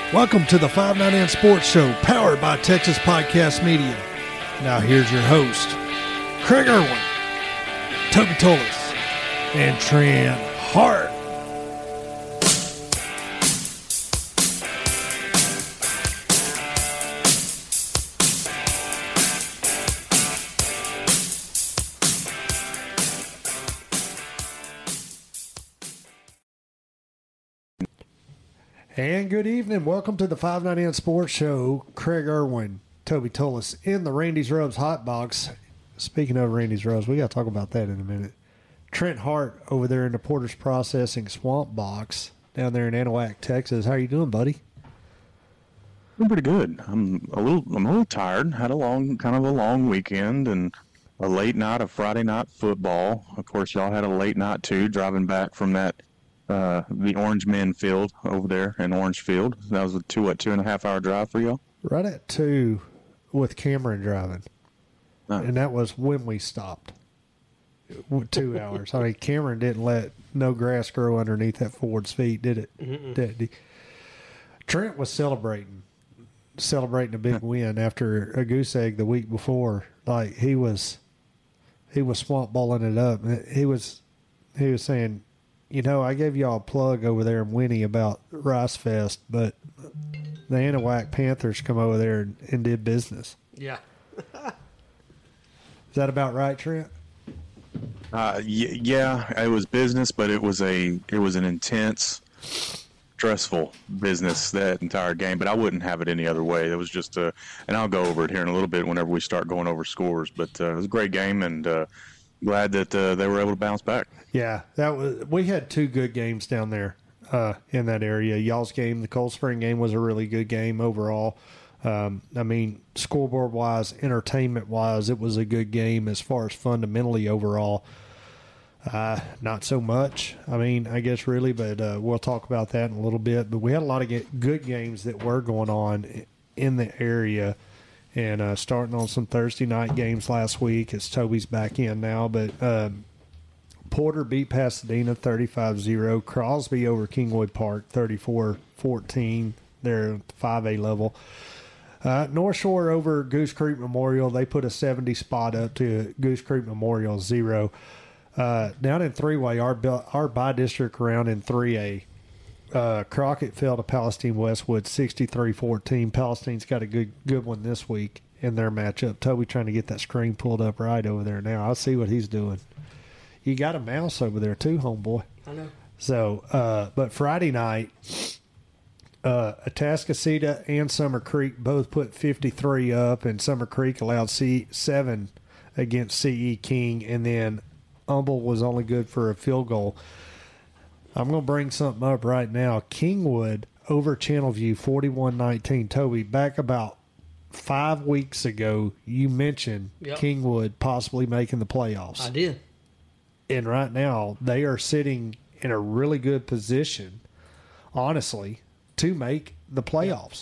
Welcome to the 599 Sports Show, powered by Texas Podcast Media. Now here's your host, Craig Irwin, Toby Tullis, and Trent Hart. And good evening. Welcome to the 599 Sports Show. Craig Irwin, Toby Tullis in the Randy's Rubs hot box. Speaking of Randy's Rubs, we got to talk about that in a minute. Trent Hart over there in the Porter's Processing Swamp Box down there in Anahuac, Texas. How you doing, buddy? I'm pretty good. I'm a little tired. Had a long weekend and a late night of Friday night football. Of course, y'all had a late night too, driving back from the Orange Men field over there in Orangefield. That was a 2.5 hour drive for y'all? Right at 2 with Cameron driving. No. And that was when we stopped. 2 hours. I mean, Cameron didn't let no grass grow underneath that Ford's feet, did it? Did he? Trent was celebrating a big win after a goose egg the week before. Like he was swamp balling it up. He was saying, you know, I gave y'all a plug over there in Winnie about Rice Fest, but the Anahuac Panthers come over there and did business. Yeah. Is that about right, Trent? Yeah, it was business, but it was an intense, stressful business that entire game. But I wouldn't have it any other way. It was just and I'll go over it here in a little bit whenever we start going over scores. But it was a great game, and glad that they were able to bounce back. Yeah, we had two good games down there in that area. Y'all's game, the Cold Spring game, was a really good game overall. I mean, scoreboard-wise, entertainment-wise, it was a good game as far as fundamentally overall. Not so much, I mean, I guess really, but we'll talk about that in a little bit. But we had a lot of good games that were going on in the area. And starting on some Thursday night games last week as Toby's back in now. But Porter beat Pasadena 35-0. Crosby over Kingwood Park 34-14. They're at the 5A level. North Shore over Goose Creek Memorial. They put a 70 spot up to Goose Creek Memorial 0. Down in 3-way, our by-district round in 3A. Crockett fell to Palestine Westwood 63-14. Palestine's got a good one this week in their matchup. Toby trying to get that screen pulled up right over there now. I see what he's doing. You got a mouse over there too, homeboy. I know. So, but Friday night, Atascocita and Summer Creek both put 53 up, and Summer Creek allowed 7 against C.E. King, and then Humble was only good for a field goal. I'm going to bring something up right now. Kingwood over Channelview 41-19. Toby, back about 5 weeks ago, you mentioned Kingwood possibly making the playoffs. I did. And right now, they are sitting in a really good position, honestly, to make the playoffs.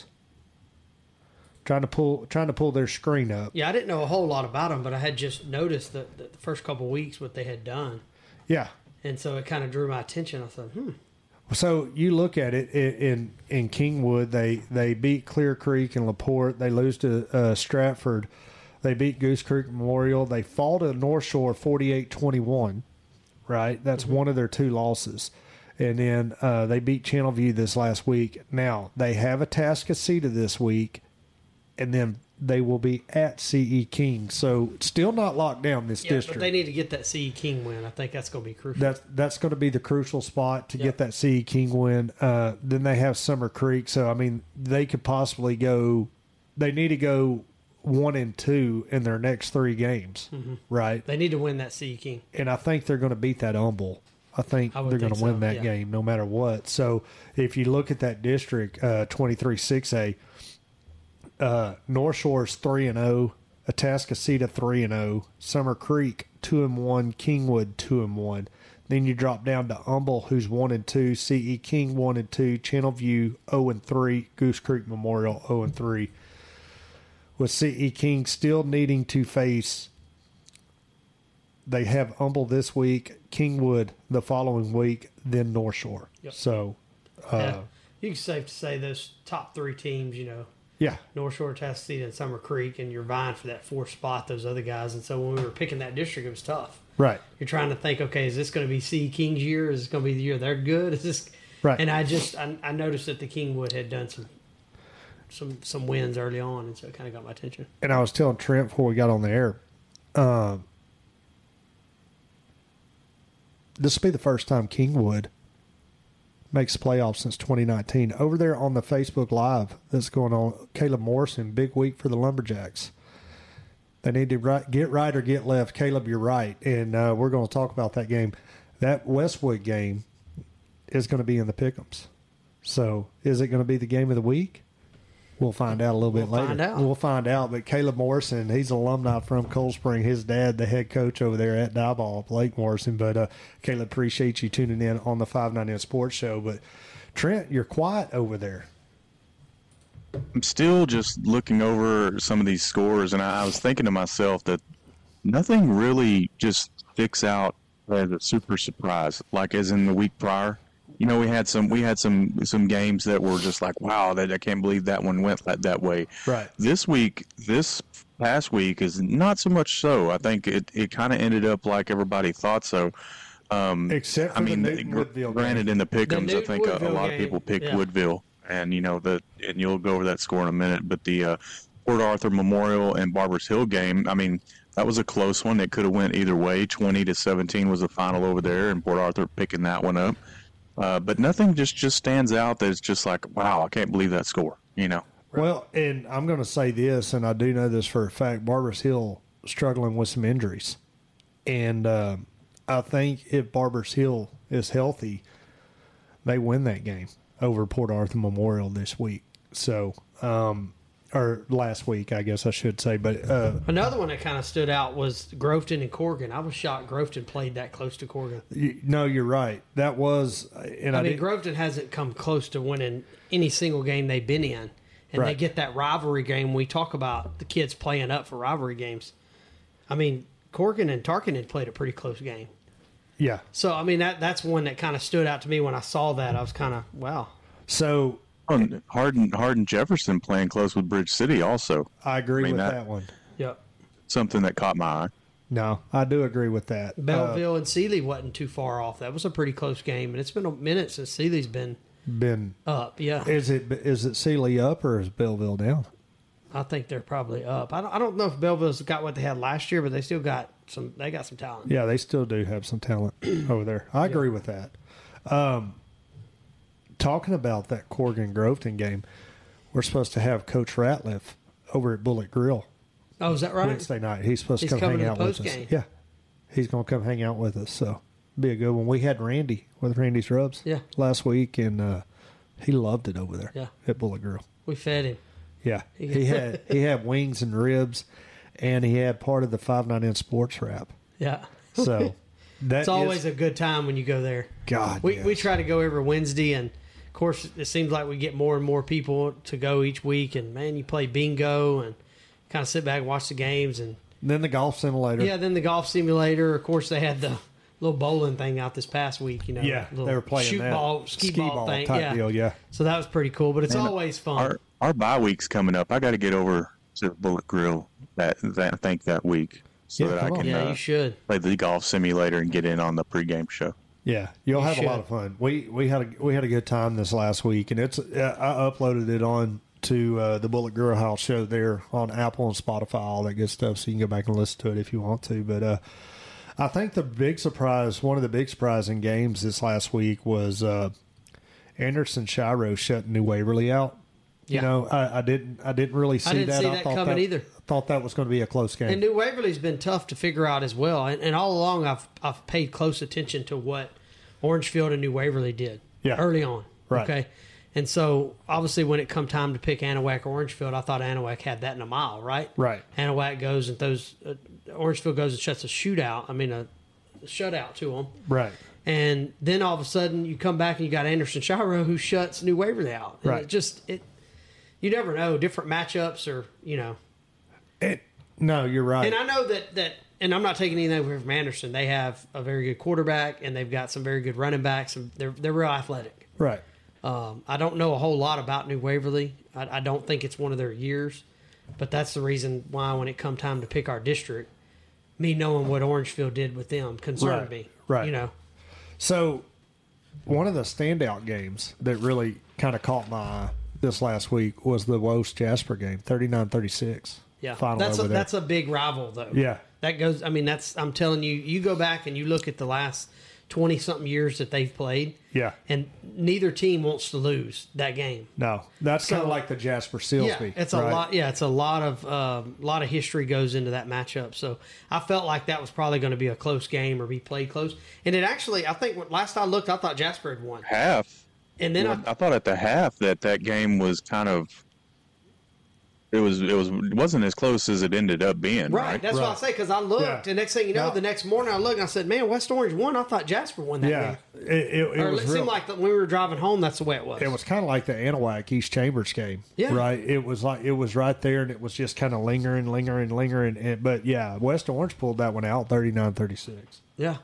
Trying to pull their screen up. Yeah, I didn't know a whole lot about them, but I had just noticed that the first couple of weeks what they had done. Yeah. And so it kind of drew my attention. I thought, So you look at it in Kingwood, they beat Clear Creek and LaPorte. They lose to Stratford. They beat Goose Creek Memorial. They fall to North Shore 48-21, right? That's one of their 2 losses. And then they beat Channelview this last week. Now, they have Atascocita this week, and then they will be at C.E. King. So, still not locked down this district. But they need to get that C.E. King win. I think that's going to be crucial. That's going to be the crucial spot to get that C.E. King win. Then they have Summer Creek. So, I mean, they could possibly go – they need to go 1-2 in their next 3 games, right? They need to win that C.E. King. And I think they're going to beat that Humble. I think they're going to win that game no matter what. So, if you look at that district, 23-6A, North Shore's 3-0, Atascocita 3-0, Summer Creek 2-1, Kingwood 2-1. Then you drop down to Humble, who's 1-2, C.E. King 1-2, Channelview 0-3, Goose Creek Memorial 0-3. With C.E. King still needing to face, they have Humble this week, Kingwood the following week, then North Shore. Yep. So You can safe to say those top 3 teams, Yeah. North Shore, Tasceta, and Summer Creek, and you're vying for that 4th spot, those other guys. And so when we were picking that district, it was tough. Right. You're trying to think, okay, is this going to be C King's year? Is this going to be the year they're good? Is this Right. And I noticed that the Kingwood had done some wins early on, and so it kind of got my attention. And I was telling Trent before we got on the air, this will be the first time Kingwood makes playoffs since 2019. Over there on the Facebook Live that's going on, Caleb Morrison, big week for the Lumberjacks. They need to get right or get left. Caleb, you're right. And we're going to talk about that game. That Westwood game is going to be in the pick'ems. So is it going to be the game of the week? We'll find out a little bit later. We'll find out. But Caleb Morrison, he's an alumni from Cold Spring. His dad, the head coach over there at Diboll, Blake Morrison. But Caleb, appreciate you tuning in on the 590 Sports Show. But Trent, you're quiet over there. I'm still just looking over some of these scores, and I was thinking to myself that nothing really just sticks out as a super surprise, like as in the week prior. We had some games that were just like, wow, I can't believe that one went that way. Right. This past week is not so much so. I think it kind of ended up like everybody thought so. Except for the Newton Woodville granted, game. in the pick'ems, I think a lot game. of people picked Woodville, and and you'll go over that score in a minute. But the Port Arthur Memorial and Barbers Hill game, I mean, that was a close one. It could have went either way. 20-17 was the final over there, and Port Arthur picking that one up. But nothing just stands out that it's just like, wow, I can't believe that score, Well, and I'm going to say this, and I do know this for a fact, Barbers Hill struggling with some injuries. And I think if Barbers Hill is healthy, they win that game over Port Arthur Memorial this week. So, or last week, I guess I should say. But another one that kind of stood out was Groveton and Corrigan. I was shocked Groveton played that close to Corrigan. No, you're right. That was, and I mean, Groveton hasn't come close to winning any single game they've been in, and Right. they get that rivalry game. We talk about the kids playing up for rivalry games. I mean, Corrigan and Tarkington played a pretty close game. Yeah. So I mean that's one that kind of stood out to me when I saw that. I was kind of wow. So Hardin Jefferson playing close with Bridge City also. I agree with that one. Yep. Something that caught my eye. No, I do agree with that. Belleville and Sealy wasn't too far off. That was a pretty close game, and it's been a minute since Sealy's been up. Yeah. Is it Sealy up or is Belleville down? I think they're probably up. I don't know if Belleville's got what they had last year, but they still got some. They got some talent. Yeah, they still do have some talent over there. I agree with that. Talking about that Corrigan Groveton game, we're supposed to have Coach Ratliff over at Bullet Grill Oh, is that right? Wednesday night. He's supposed to He's come coming hang to out the with us. post-game. Yeah, he's going to come hang out with us. So be a good one. We had Randy with Randy's Rubs last week, and he loved it over there at Bullet Grill. We fed him. Yeah, he had wings and ribs, and he had part of the 599 Sports wrap. Yeah. So it's always a good time when you go there. God, we try to go every Wednesday, and of course it seems like we get more and more people to go each week. And man, you play bingo and kind of sit back and watch the games, and then the golf simulator. Yeah, then the golf simulator. Of course, they had the little bowling thing out this past week. Yeah, they were playing shoot that ball, ski ball thing. Type deal. Yeah. So that was pretty cool, but it's always fun. Our bye week's coming up. I got to get over to Bullet Grill that week so that I can you should play the golf simulator and get in on the pregame show. Yeah, you'll have a lot of fun. We had a good time this last week, and I uploaded it on to the Bullet Grill House show there on Apple and Spotify, all that good stuff. So you can go back and listen to it if you want to. But I think one of the big surprising games this last week was Anderson Shiro shutting New Waverly out. Yeah. You know, I didn't really see that. I thought coming either. I thought that was going to be a close game. And New Waverly's been tough to figure out as well. And all along, I've paid close attention to what Orangefield and New Waverly did early on. Right. Okay. And so, obviously, when it come time to pick Anahuac or Orangefield, I thought Anahuac had that in a mile, right? Right. Anahuac goes and throws, Orangefield goes and shuts a shutout to them. Right. And then all of a sudden, you come back and you got Anderson Shiro who shuts New Waverly out. And right. You never know. Different matchups or, No, you're right. And I know that, and I'm not taking anything away from Anderson. They have a very good quarterback, and they've got some very good running backs. And they're real athletic. Right. I don't know a whole lot about New Waverly. I don't think it's one of their years, but that's the reason why when it come time to pick our district, me knowing what Orangefield did with them concerned me. Right. You know. So one of the standout games that really kind of caught my eye this last week was the Wost Jasper game, 39-36. Yeah, Final that's over there. that's a big rival though. Yeah. That goes. I mean, I'm telling you. You go back and you look at the last 20-something years that they've played. Yeah. And neither team wants to lose that game. No, that's kind of So- like the Jasper Silsby. Yeah, it's a right? lot. Yeah, it's a lot of history goes into that matchup. So I felt like that was probably going to be a close game or be played close. And it actually, I think when last I looked, I thought Jasper had won. Half. And then I thought at the half that game was kind of. It wasn't as close as it ended up being. right. That's what I Right. say because I looked, Yeah. and next thing you know, Yeah. the next morning I looked and I said, "Man, West Orange won. I thought Jasper won that Yeah, game." it Or was it real. seemed like that when we were driving home, that's the way it was. It was kind of like the Anahuac East Chambers game, Yeah. right? It was like it was right there, and it was just kind of lingering. And, but yeah, West Orange pulled that one out, 39-36. Yeah.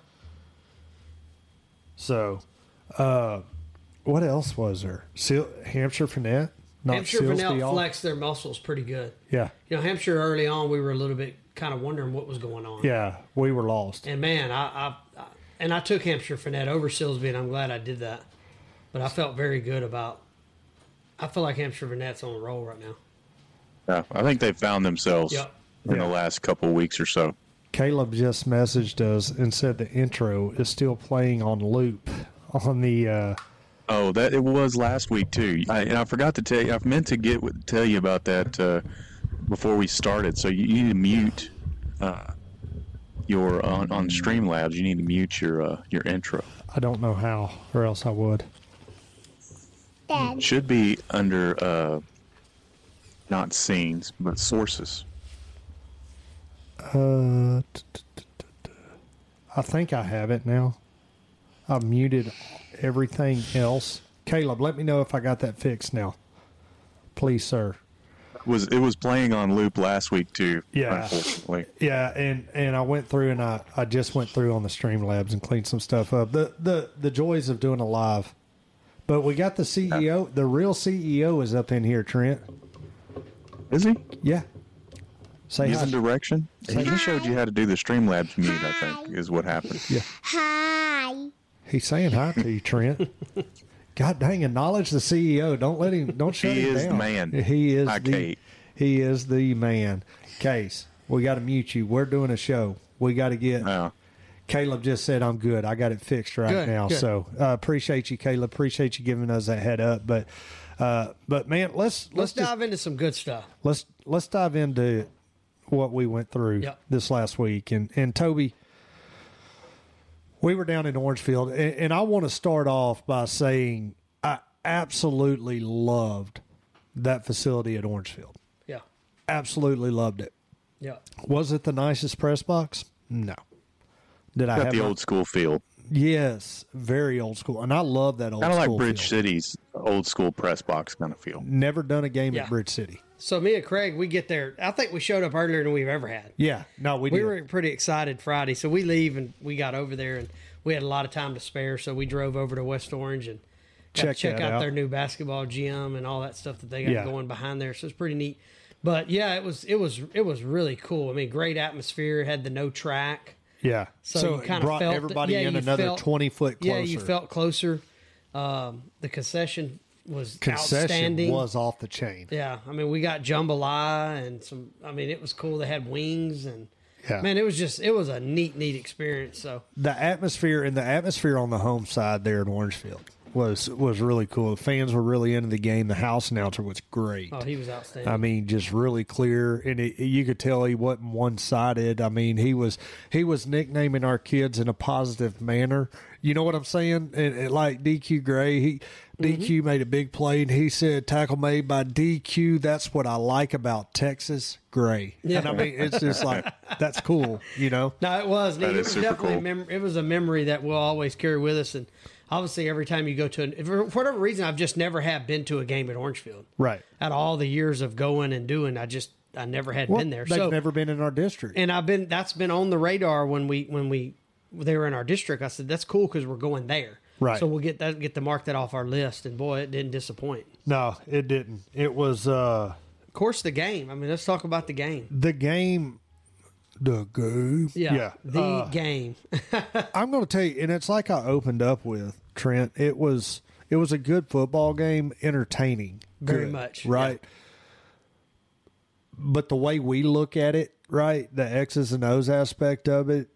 So, what else was there? Hampshire Finette, not Hampshire Silsby Vanell all? flexed their muscles pretty good. Yeah, You know, Hampshire early on, we were a little bit kind of wondering what was going on. yeah, we were lost. And man, I took Hampshire Finette over Silsby, and I'm glad I did that. But I felt very good about. I feel like Hampshire Finette's on a roll right now. Yeah, I think they found themselves Yep. in Yeah. the last couple of weeks or so. Caleb just messaged us and said the intro is still playing on loop on the. Oh, that it was last week too. And I forgot to tell you. I meant to tell you about that before we started. So you need to mute your on Streamlabs. You need to mute your intro. I don't know how, or else I would. It should be under not scenes but sources. I think I have it now. I've muted everything else. Caleb, let me know if I got that fixed now. Please, sir. It was playing on loop last week too. Yeah. Unfortunately. Yeah, and I went through and I just went through on the Streamlabs and cleaned some stuff up. The joys of doing a live. But we got the CEO. The real CEO is up in here, Trent. Is he? Yeah. Say He's hi. in direction. He showed you how to do the Streamlabs mute. I think is what happened. Yeah. Hi. He's saying hi to you, Trent. God dang, acknowledge the CEO. Don't shut He him is the down. man. He is Hi, the Kate. He is the man. Case, we got to mute you. We're doing a show. We got to get. Caleb just said I'm good. I got it fixed right Good, now. good. So appreciate you, Caleb. Appreciate you giving us that head up. But man, let's Let's just dive into some good stuff. let's dive into what we went through Yep. this last week. And Toby, we were down in Orangefield, and I want to start off by saying I absolutely loved that facility at Orangefield. Yeah. Absolutely loved it. Yeah. Was it the nicest press box? No. Did I Got have the my- old school feel. Yes, very old school, and I love that old Kind of school like Bridge feel. City's old school press box kind of feel. Never done a game Yeah. at Bridge City. So me and Craig, we get there. I think we showed up earlier than we've ever had. Yeah, no, we We did. were pretty excited Friday, so we leave and we got over there and we had a lot of time to spare, so we drove over to West Orange and got to Check check that out out. their new basketball gym and all that stuff that they got Yeah. going behind there. So it's pretty neat. But yeah, it was really cool. I mean, great atmosphere. Had the no track. Yeah, So you it kinda brought felt- everybody yeah, in you another felt- 20 foot closer. Yeah, you felt closer. The concession was concession outstanding. was off the chain. Yeah, I mean, we got jambalaya and some. I mean, it was cool. They had wings and Yeah. man, it was a neat experience. So The atmosphere on the home side there in Orangefield was really cool. The fans were really into the game. The house announcer was great. oh, he was outstanding. I mean, just really clear, and you could tell he wasn't one-sided. I mean, he was nicknaming our kids in a positive manner. You know what I'm saying? And like DQ Gray, DQ made a big play, and he said, "Tackle made by DQ. That's what I like about Texas Gray." Yeah. And I mean, it's just like that's cool, you know. No, it was neat. That It is was super definitely cool. it was a memory that we'll always carry with us. And obviously, every time you go to for whatever reason, I've just never have been to a game at Orangefield. Right. Out of all the years of going and doing, I never had Well, been there. they've So never been in our district. and that's been on the radar when they were in our district. I said that's cool because we're going there. Right. So we'll get to mark that off our list. And boy, it didn't disappoint. No, it didn't. It was Of course, the game. I mean, let's talk about the game. the game. The game. Yeah. The game. I'm going to tell you, and it's like I opened up with Trent. It was a good football game, entertaining, Very good, much, right. yeah. But the way we look at it, right, the X's and O's aspect of it,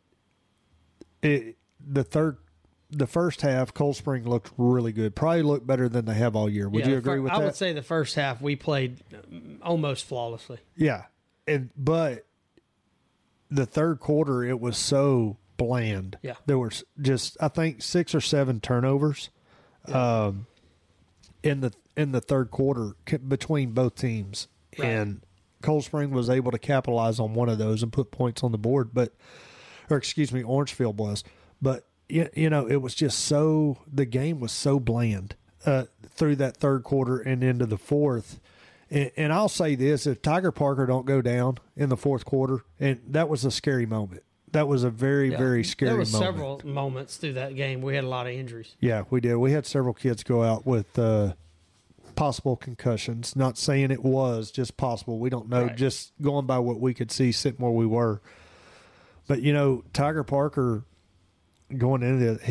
the first half, Cold Spring looked really good. Probably looked better than they have all year. Would you agree with that? I would say the first half we played almost flawlessly. Yeah, but the third quarter it was so bland. Yeah, there was just I think 6 or 7 turnovers, in the third quarter between both teams, right. And Cold Spring was able to capitalize on one of those and put points on the board. Orangefield was, but it was just the game was so bland through that third quarter and into the fourth. And I'll say this, if Tiger Parker don't go down in the fourth quarter, and that was a scary moment. That was a very, very scary moment. There were several moments through that game. We had a lot of injuries. Yeah, we did. We had several kids go out with possible concussions. Not saying it was, just possible. We don't know, right. Just going by what we could see sitting where we were. But, Tiger Parker going into it,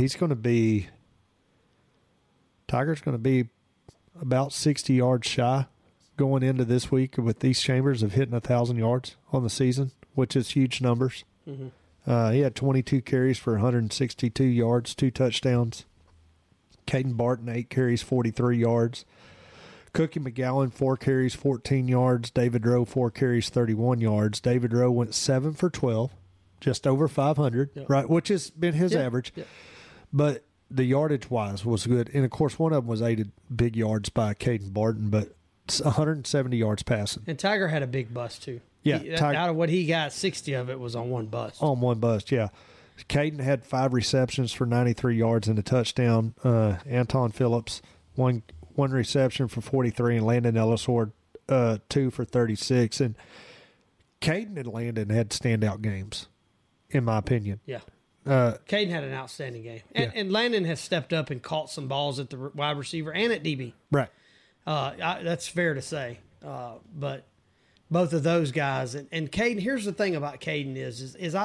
Tiger's going to be about 60 yards shy going into this week with these Chambers of hitting 1,000 yards on the season, which is huge numbers. Mm-hmm. He had 22 carries for 162 yards, 2 touchdowns. Caden Barton, 8 carries, 43 yards. Cookie McGowan, 4 carries, 14 yards. David Rowe, 4 carries, 31 yards. David Rowe went 7 for 12, just over 500, yep. Right, which has been his average. Yep. But the yardage-wise was good. And, of course, one of them was aided big yards by Caden Barton, but 170 yards passing. And Tiger had a big bust, too. Yeah. Out of what he got, 60 of it was on one bust. On one bust, yeah. Caden had 5 receptions for 93 yards and a touchdown. Anton Phillips, one reception for 43, and Landon Ellisord, 2 for 36. And Caden and Landon had standout games, in my opinion. Yeah. Caden had an outstanding game. And Landon has stepped up and caught some balls at the wide receiver and at DB. Right. That's fair to say. But both of those guys and Caden, here's the thing about Caden is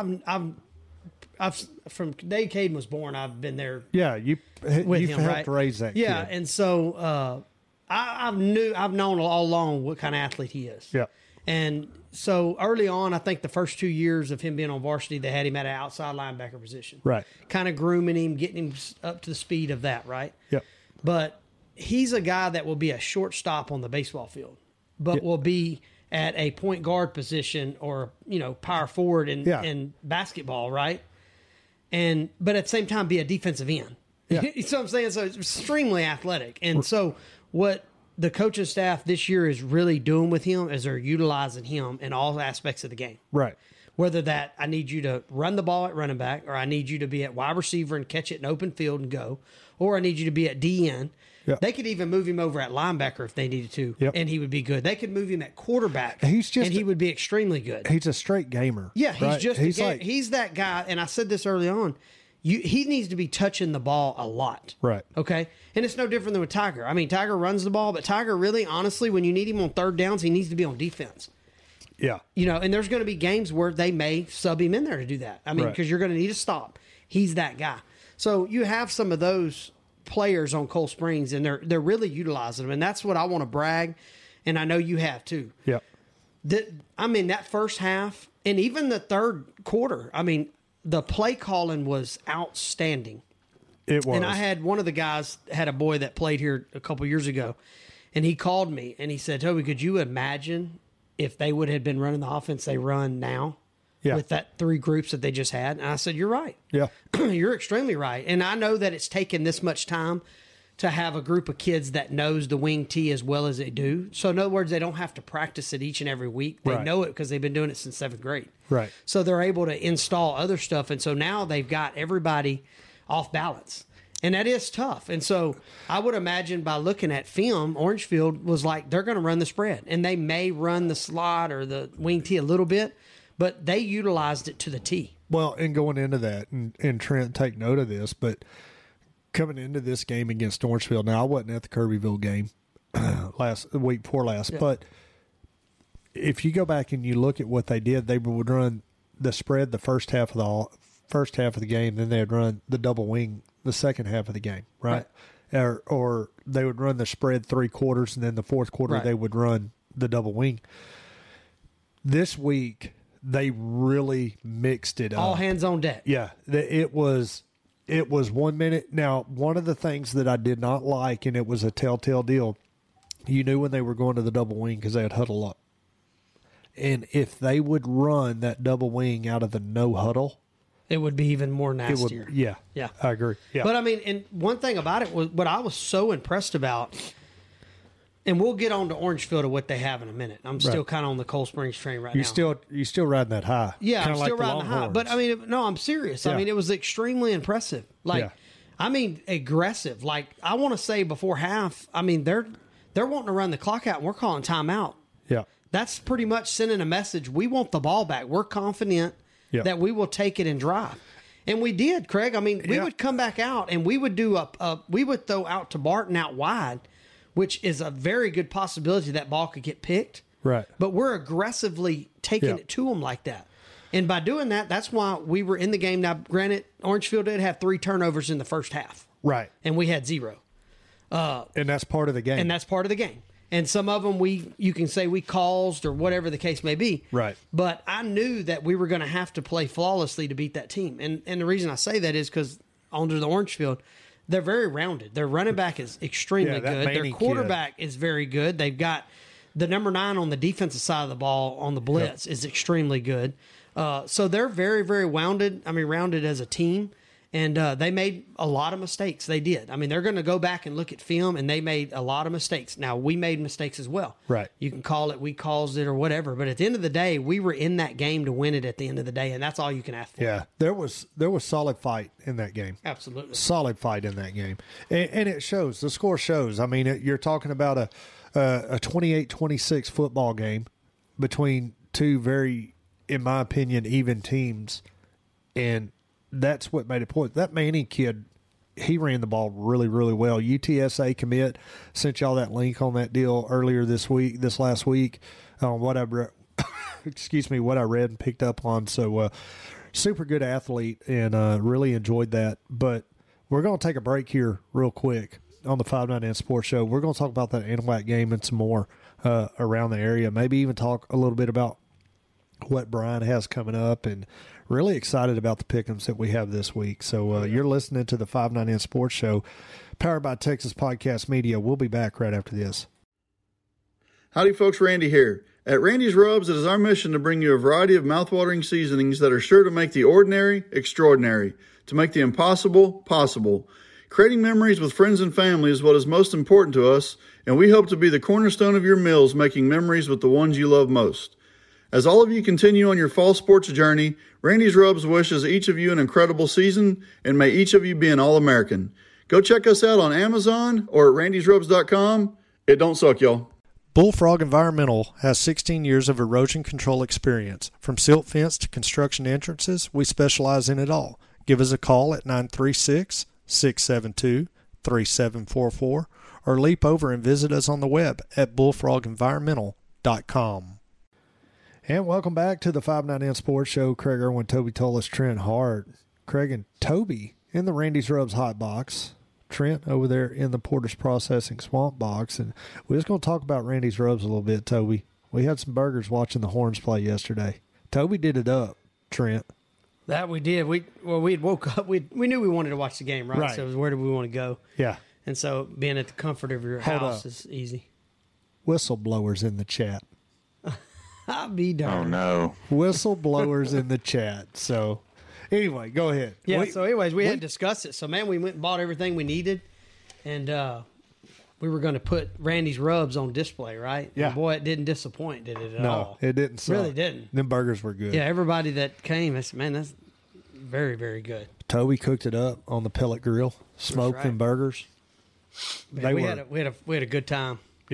I've from the day Caden was born, I've been there. Yeah, you've helped right? raise that kid. Yeah, and so I've known all along what kind of athlete he is. Yeah. And so early on, I think the first 2 years of him being on varsity, they had him at an outside linebacker position. Right. Kind of grooming him, getting him up to the speed of that, right? Yep. But he's a guy that will be a shortstop on the baseball field, but will be at a point guard position or, power forward in basketball, right? But at the same time, be a defensive end. Yeah. You know what I'm saying? So it's extremely athletic. And so what the coaching staff this year is really doing with him is they're utilizing him in all aspects of the game. Right. Whether that I need you to run the ball at running back, or I need you to be at wide receiver and catch it in open field and go, or I need you to be at DN. Yep. They could even move him over at linebacker if they needed to, and he would be good. They could move him at quarterback, and he would be extremely good. He's a straight gamer. Yeah, he's right? He's that guy, and I said this early on. He needs to be touching the ball a lot. Right. Okay? And it's no different than with Tiger. I mean, Tiger runs the ball, but Tiger really, honestly, when you need him on third downs, he needs to be on defense. Yeah. And there's going to be games where they may sub him in there to do that. I mean, because you're going to need a stop. He's that guy. So you have some of those players on Cold Springs, and they're really utilizing them. And that's what I want to brag, and I know you have too. Yeah. That first half, and even the third quarter, the play calling was outstanding. It was. And I had one of the guys had a boy that played here a couple years ago, and he called me and he said, "Toby, could you imagine if they would have been running the offense they run now with that 3 groups that they just had?" And I said, "You're right. Yeah, you're extremely right." And I know that it's taken this much time to have a group of kids that knows the wing tee as well as they do. So in other words, they don't have to practice it each and every week. They know it because they've been doing it since 7th grade. Right. So they're able to install other stuff. And so now they've got everybody off balance. And that is tough. And so I would imagine by looking at film, Orangefield was like, they're going to run the spread. And they may run the slot or the wing tee a little bit, but they utilized it to the tee. Well, and going into that, and Trent, take note of this, but coming into this game against Orangefield. Now, I wasn't at the Kirbyville game the week before last, but if you go back and you look at what they did, they would run the spread the first half of the game, then they'd run the double wing the second half of the game, right? Or they would run the spread 3 quarters, and then the fourth quarter they would run the double wing. This week, they really mixed it up. All hands on deck. Yeah, it was 1 minute. Now, one of the things that I did not like, and it was a telltale deal, you knew when they were going to the double wing because they would huddle up. And if they would run that double wing out of the no huddle, it would be even more nastier. Yeah, I agree. Yeah. But, I mean, and one thing about it was what I was so impressed about, and we'll get on to Orangefield of what they have in a minute. I'm still kind of on the Cold Springs train right now. You still riding that high. Yeah, kinda I'm still like riding the high. But, I mean, no, I'm serious. Yeah. I mean, it was extremely impressive. I mean, aggressive. Like, I want to say before half, I mean, they're wanting to run the clock out, and we're calling timeout. Yeah. That's pretty much sending a message. We want the ball back. We're confident that we will take it and drive. And we did, Craig. I mean, we would come back out and we would do we would throw out to Barton out wide, which is a very good possibility that ball could get picked. Right. But we're aggressively taking it to them like that. And by doing that, that's why we were in the game. Now, granted, Orangefield did have 3 turnovers in the first half. Right. And we had 0. And that's part of the game. And some of them you can say we caused or whatever the case may be. Right. But I knew that we were going to have to play flawlessly to beat that team. And the reason I say that is because under the Orangefield, they're very rounded. Their running back is extremely good. Their quarterback is very good. They've got the number 9 on the defensive side of the ball on the blitz is extremely good. So they're very, very rounded as a team. And they made a lot of mistakes. They did. I mean, they're going to go back and look at film, and they made a lot of mistakes. Now, we made mistakes as well. Right. You can call it, we caused it, or whatever. But at the end of the day, we were in that game to win it at the end of the day, and that's all you can ask for. Yeah, there was solid fight in that game. Absolutely. Solid fight in that game. And it shows. The score shows. I mean, you're talking about a 28-26 football game between 2 very, in my opinion, even teams. And that's what made it point. That Manning kid, he ran the ball really, really well. UTSA commit sent y'all that link on that deal earlier this last week. What I read and picked up on. So, super good athlete and really enjoyed that. But we're going to take a break here real quick on the 599 Sports Show. We're going to talk about that Anahuac game and some more around the area. Maybe even talk a little bit about what Brian has coming up, and really excited about the pick'ems that we have this week. So you're listening to the 599 Sports Show, powered by Texas Podcast Media. We'll be back right after this. Howdy, folks. Randy here. At Randy's Rubs, it is our mission to bring you a variety of mouthwatering seasonings that are sure to make the ordinary extraordinary, to make the impossible possible. Creating memories with friends and family is what is most important to us, and we hope to be the cornerstone of your meals, making memories with the ones you love most. As all of you continue on your fall sports journey, Randy's Rubs wishes each of you an incredible season, and may each of you be an All-American. Go check us out on Amazon or at randysrubs.com. It don't suck, y'all. Bullfrog Environmental has 16 years of erosion control experience. From silt fence to construction entrances, we specialize in it all. Give us a call at 936-672-3744 or leap over and visit us on the web at bullfrogenvironmental.com. And welcome back to the 599 Sports Show. Craig Irwin, Toby Tullis, Trent Hart. Craig and Toby in the Randy's Rubs hot box. Trent over there in the Porter's Processing swamp box. And we're just going to talk about Randy's Rubs a little bit, Toby. We had some burgers watching the Horns play yesterday. Toby did it up, Trent. That we did. We had woke up. We knew we wanted to watch the game, right? So it was, where did we want to go? Yeah. And so being at the comfort of your house is easy. Whistleblowers in the chat. I'll be darned. Oh, no. Whistleblowers in the chat. So, anyway, go ahead. Yeah, we had discussed it. So, man, we went and bought everything we needed. And we were going to put Randy's Rubs on display, right? Yeah. And boy, it didn't disappoint, did it at all? No, it didn't suck. Really didn't. Them burgers were good. Yeah, everybody that came, I said, man, that's very, very good. Toby cooked it up on the pellet grill, smoked them burgers. Man, we had a good time. Yeah.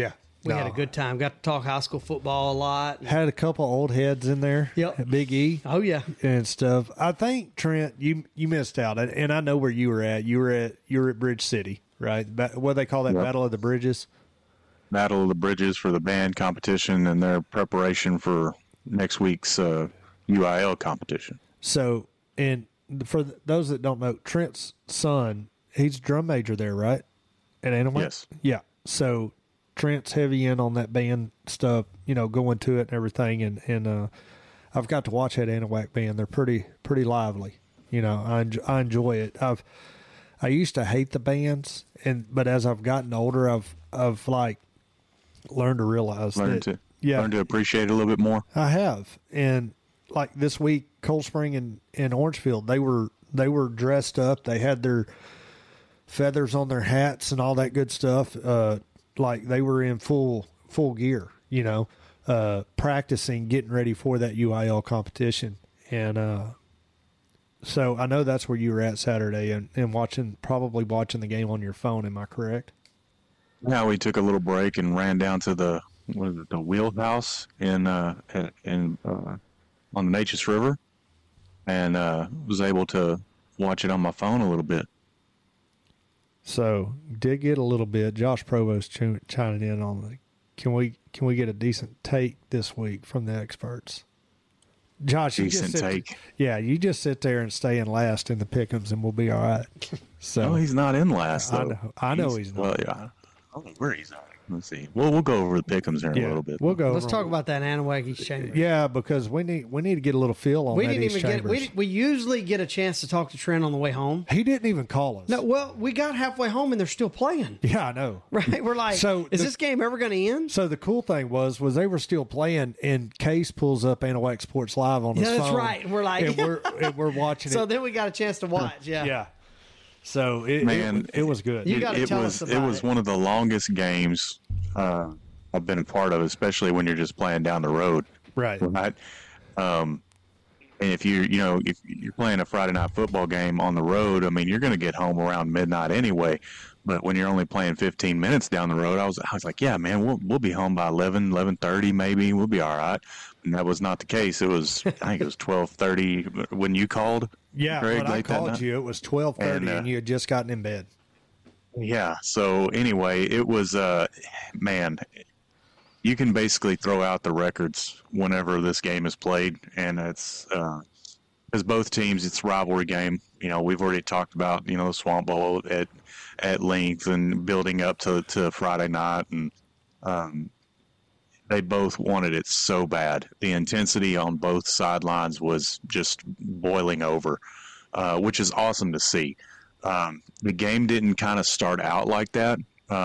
We had a good time. Got to talk high school football a lot. Had a couple old heads in there. Yep. Big E. Oh, yeah. And stuff. I think, Trent, you missed out, and I know where you were at. You were at Bridge City, right? What do they call that? Yep. Battle of the Bridges. Battle of the Bridges for the band competition and their preparation for next week's UIL competition. So, and for those that don't know, Trent's son, he's a drum major there, right? At Anahuac? Yes. Yeah. So Trent's heavy in on that band stuff, going to it and everything. And I've got to watch that Anahuac band. They're pretty lively. I enjoy it. I used to hate the bands, but as I've gotten older, I've like learned to realize learn to appreciate it a little bit more. I have. And like this week, Cold Spring and Orangefield, they were dressed up. They had their feathers on their hats and all that good stuff. Like they were in full gear, practicing, getting ready for that UIL competition. And so I know that's where you were at Saturday and probably watching the game on your phone. Am I correct? Yeah, we took a little break and ran down to the Wheelhouse on the Neches River, and was able to watch it on my phone a little bit. So did get a little bit. Josh Provost chiming in on can we get a decent take this week from the experts? Josh, you just sit there and stay in last in the pick'ems, and we'll be all right. So no, he's not in last. Though. I know he's not. Well, yeah, I don't know where he's at. Let's see. We'll go over the pick'ems here in a little bit. We'll go. Let's talk about that Anahuac East Chambers. Yeah, because we need to get a little feel on that East Chambers. We usually get a chance to talk to Trent on the way home. He didn't even call us. No, well, we got halfway home and they're still playing. Yeah, I know. Right? We're like, is this game ever going to end? So the cool thing was they were still playing, and Case pulls up Anahuac Sports Live on his phone. That's right. And we're like, and we're watching it. So then we got a chance to watch. Yeah. Yeah. So it was good. You got to tell us about it. It was one of the longest games I've been a part of, especially when you're just playing down the road. Right. And if you're playing a Friday night football game on the road, I mean, you're going to get home around midnight anyway. But when you're only playing 15 minutes down the road, I was like, yeah, man, we'll be home by 11:30 maybe. We'll be all right. And that was not the case. It was, I think it was 12:30 when you called. Yeah, Craig, when I called you, it was 12:30 and you had just gotten in bed. Yeah. So anyway, it was, man, you can basically throw out the records whenever this game is played. And it's, because both teams, it's a rivalry game. We've already talked about, the Swamp Bowl at length and building up to Friday night. And they both wanted it so bad. The intensity on both sidelines was just boiling over, which is awesome to see. The game didn't kind of start out like that.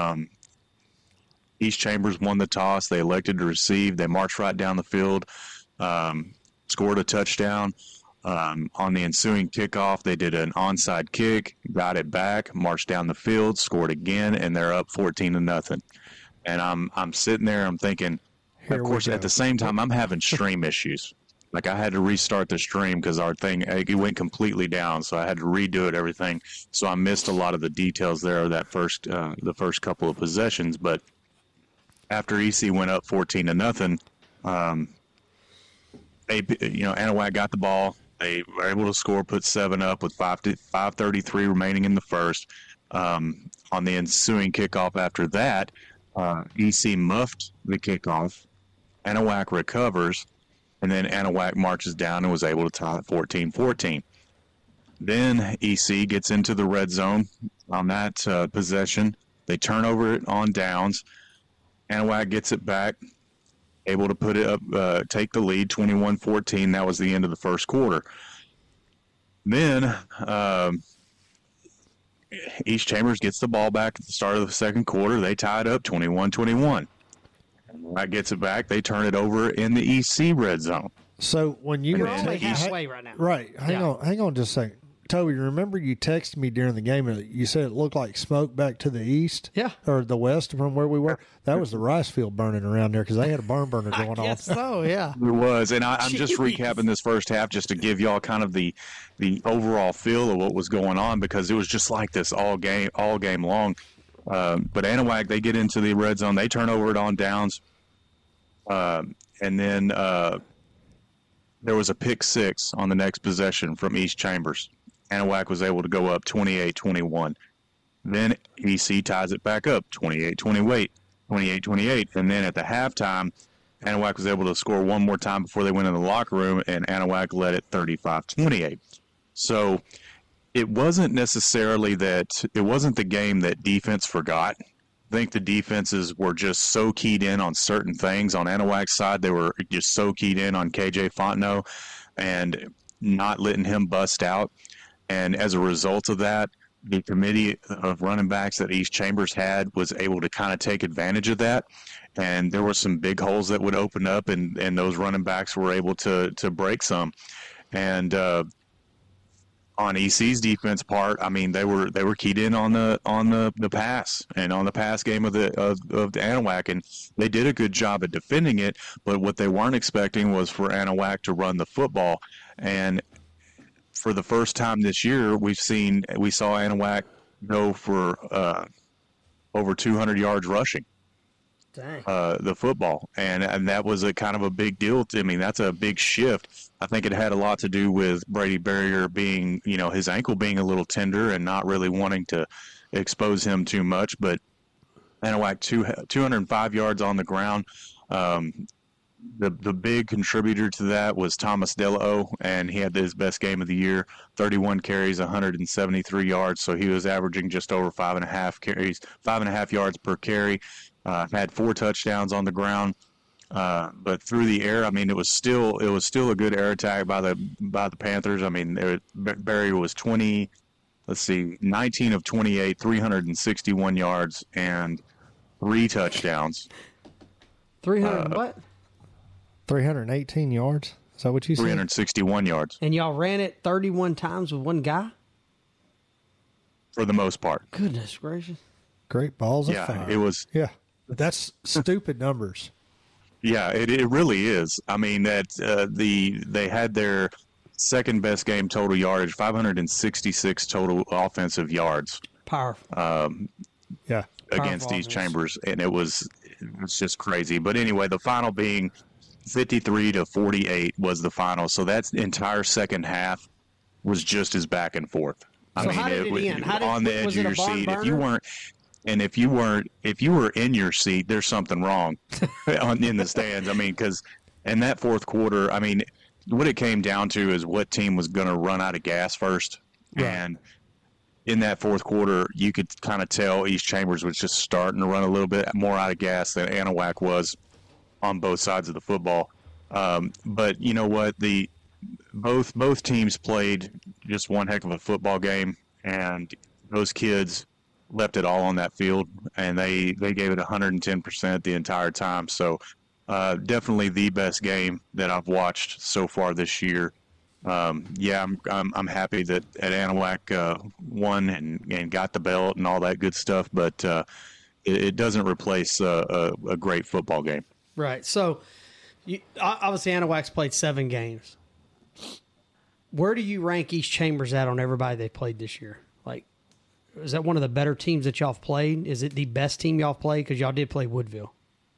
East Chambers won the toss. They elected to receive. They marched right down the field, scored a touchdown. On the ensuing kickoff, they did an onside kick, got it back, marched down the field, scored again, and they're up 14-0. And I'm sitting there, I'm thinking, of course, at the same time, I'm having stream issues. Like I had to restart the stream because our thing, it went completely down. So I had to redo it, everything. So I missed a lot of the details there of that the first couple of possessions. But after EC went up 14-0, Anahuac got the ball. They were able to score, put 7 up with 5:33 remaining in the first. On the ensuing kickoff after that, EC muffed the kickoff. Anahuac recovers, and then Anahuac marches down and was able to tie it 14-14. Then EC gets into the red zone on that possession. They turn over it on downs. Anahuac gets it back, able to put it up, take the lead, 21-14. That was the end of the first quarter. Then East Chambers gets the ball back at the start of the second quarter. They tie it up 21-21. That gets it back. They turn it over in the EC red zone. So when you we're only halfway right now. Right. Hang on just a second. Toby, remember you texted me during the game and you said it looked like smoke back to the east? Yeah. Or the west from where we were? That was the rice field burning around there because they had a barn burner going on. Yes, so, yeah. It was. And I'm just recapping this first half just to give y'all kind of the overall feel of what was going on because it was just like this all game long. But Anahuac, they get into the red zone. They turn over it on downs. And then there was a pick six on the next possession from East Chambers. Anahuac was able to go up 28-21. Then EC ties it back up 28-28. And then at the halftime, Anahuac was able to score one more time before they went in the locker room, and Anahuac led it 35-28. So it wasn't necessarily that – it wasn't the game that defense forgot. I think the defenses were just so keyed in on certain things. On Anahuac's side, they were just so keyed in on KJ Fontenot and not letting him bust out. And as a result of that, the committee of running backs that East Chambers had was able to kind of take advantage of that. And there were some big holes that would open up, and those running backs were able to break some. And on EC's defense part, I mean, they were keyed in on the pass and on the pass game of the Anahuac, and they did a good job at defending it. But what they weren't expecting was for Anahuac to run the football. And for the first time this year, we saw Anahuac go for over 200 yards rushing. Dang. The football, and that was a kind of a big deal. I mean, that's a big shift. I think it had a lot to do with Brady Barrier being, his ankle being a little tender and not really wanting to expose him too much. But Anahuac 205 yards on the ground. The big contributor to that was Thomas Delao, and he had his best game of the year, 31 carries, 173 yards. So he was averaging just over 5.5 yards per carry. Had 4 touchdowns on the ground, but through the air, I mean, it was still a good air attack by the Panthers. I mean, Barrier was 19 of 28, 361 yards and 3 touchdowns. 300 what? 318 yards. Is that what you said? 361 yards. And y'all ran it 31 times with one guy? For the most part. Goodness gracious. Great balls of fire. It was. Yeah. That's stupid numbers. Yeah, it really is. I mean, that they had their second best game total yardage, 566 total offensive yards. Powerful. Yeah. Against East Chambers, and it was just crazy. But anyway, the final being 53-48 was the final. So that entire second half was just as back and forth. So how did it end? On the edge of your seat. If you were in your seat, there's something wrong in the stands. I mean, because in that fourth quarter, I mean, what it came down to is what team was going to run out of gas first. Right. And in that fourth quarter, you could kind of tell East Chambers was just starting to run a little bit more out of gas than Anahuac was on both sides of the football. But you know what? Both teams played just one heck of a football game, and those kids left it all on that field, and they gave it 110% the entire time. So definitely the best game that I've watched so far this year. I'm happy that Anahuac won and got the belt and all that good stuff, but it doesn't replace a great football game. Right. So obviously Anahuac's played 7 games. Where do you rank East Chambers at on everybody they played this year? Like, is that one of the better teams that y'all have played? Is it the best team y'all have played? Because y'all did play Woodville.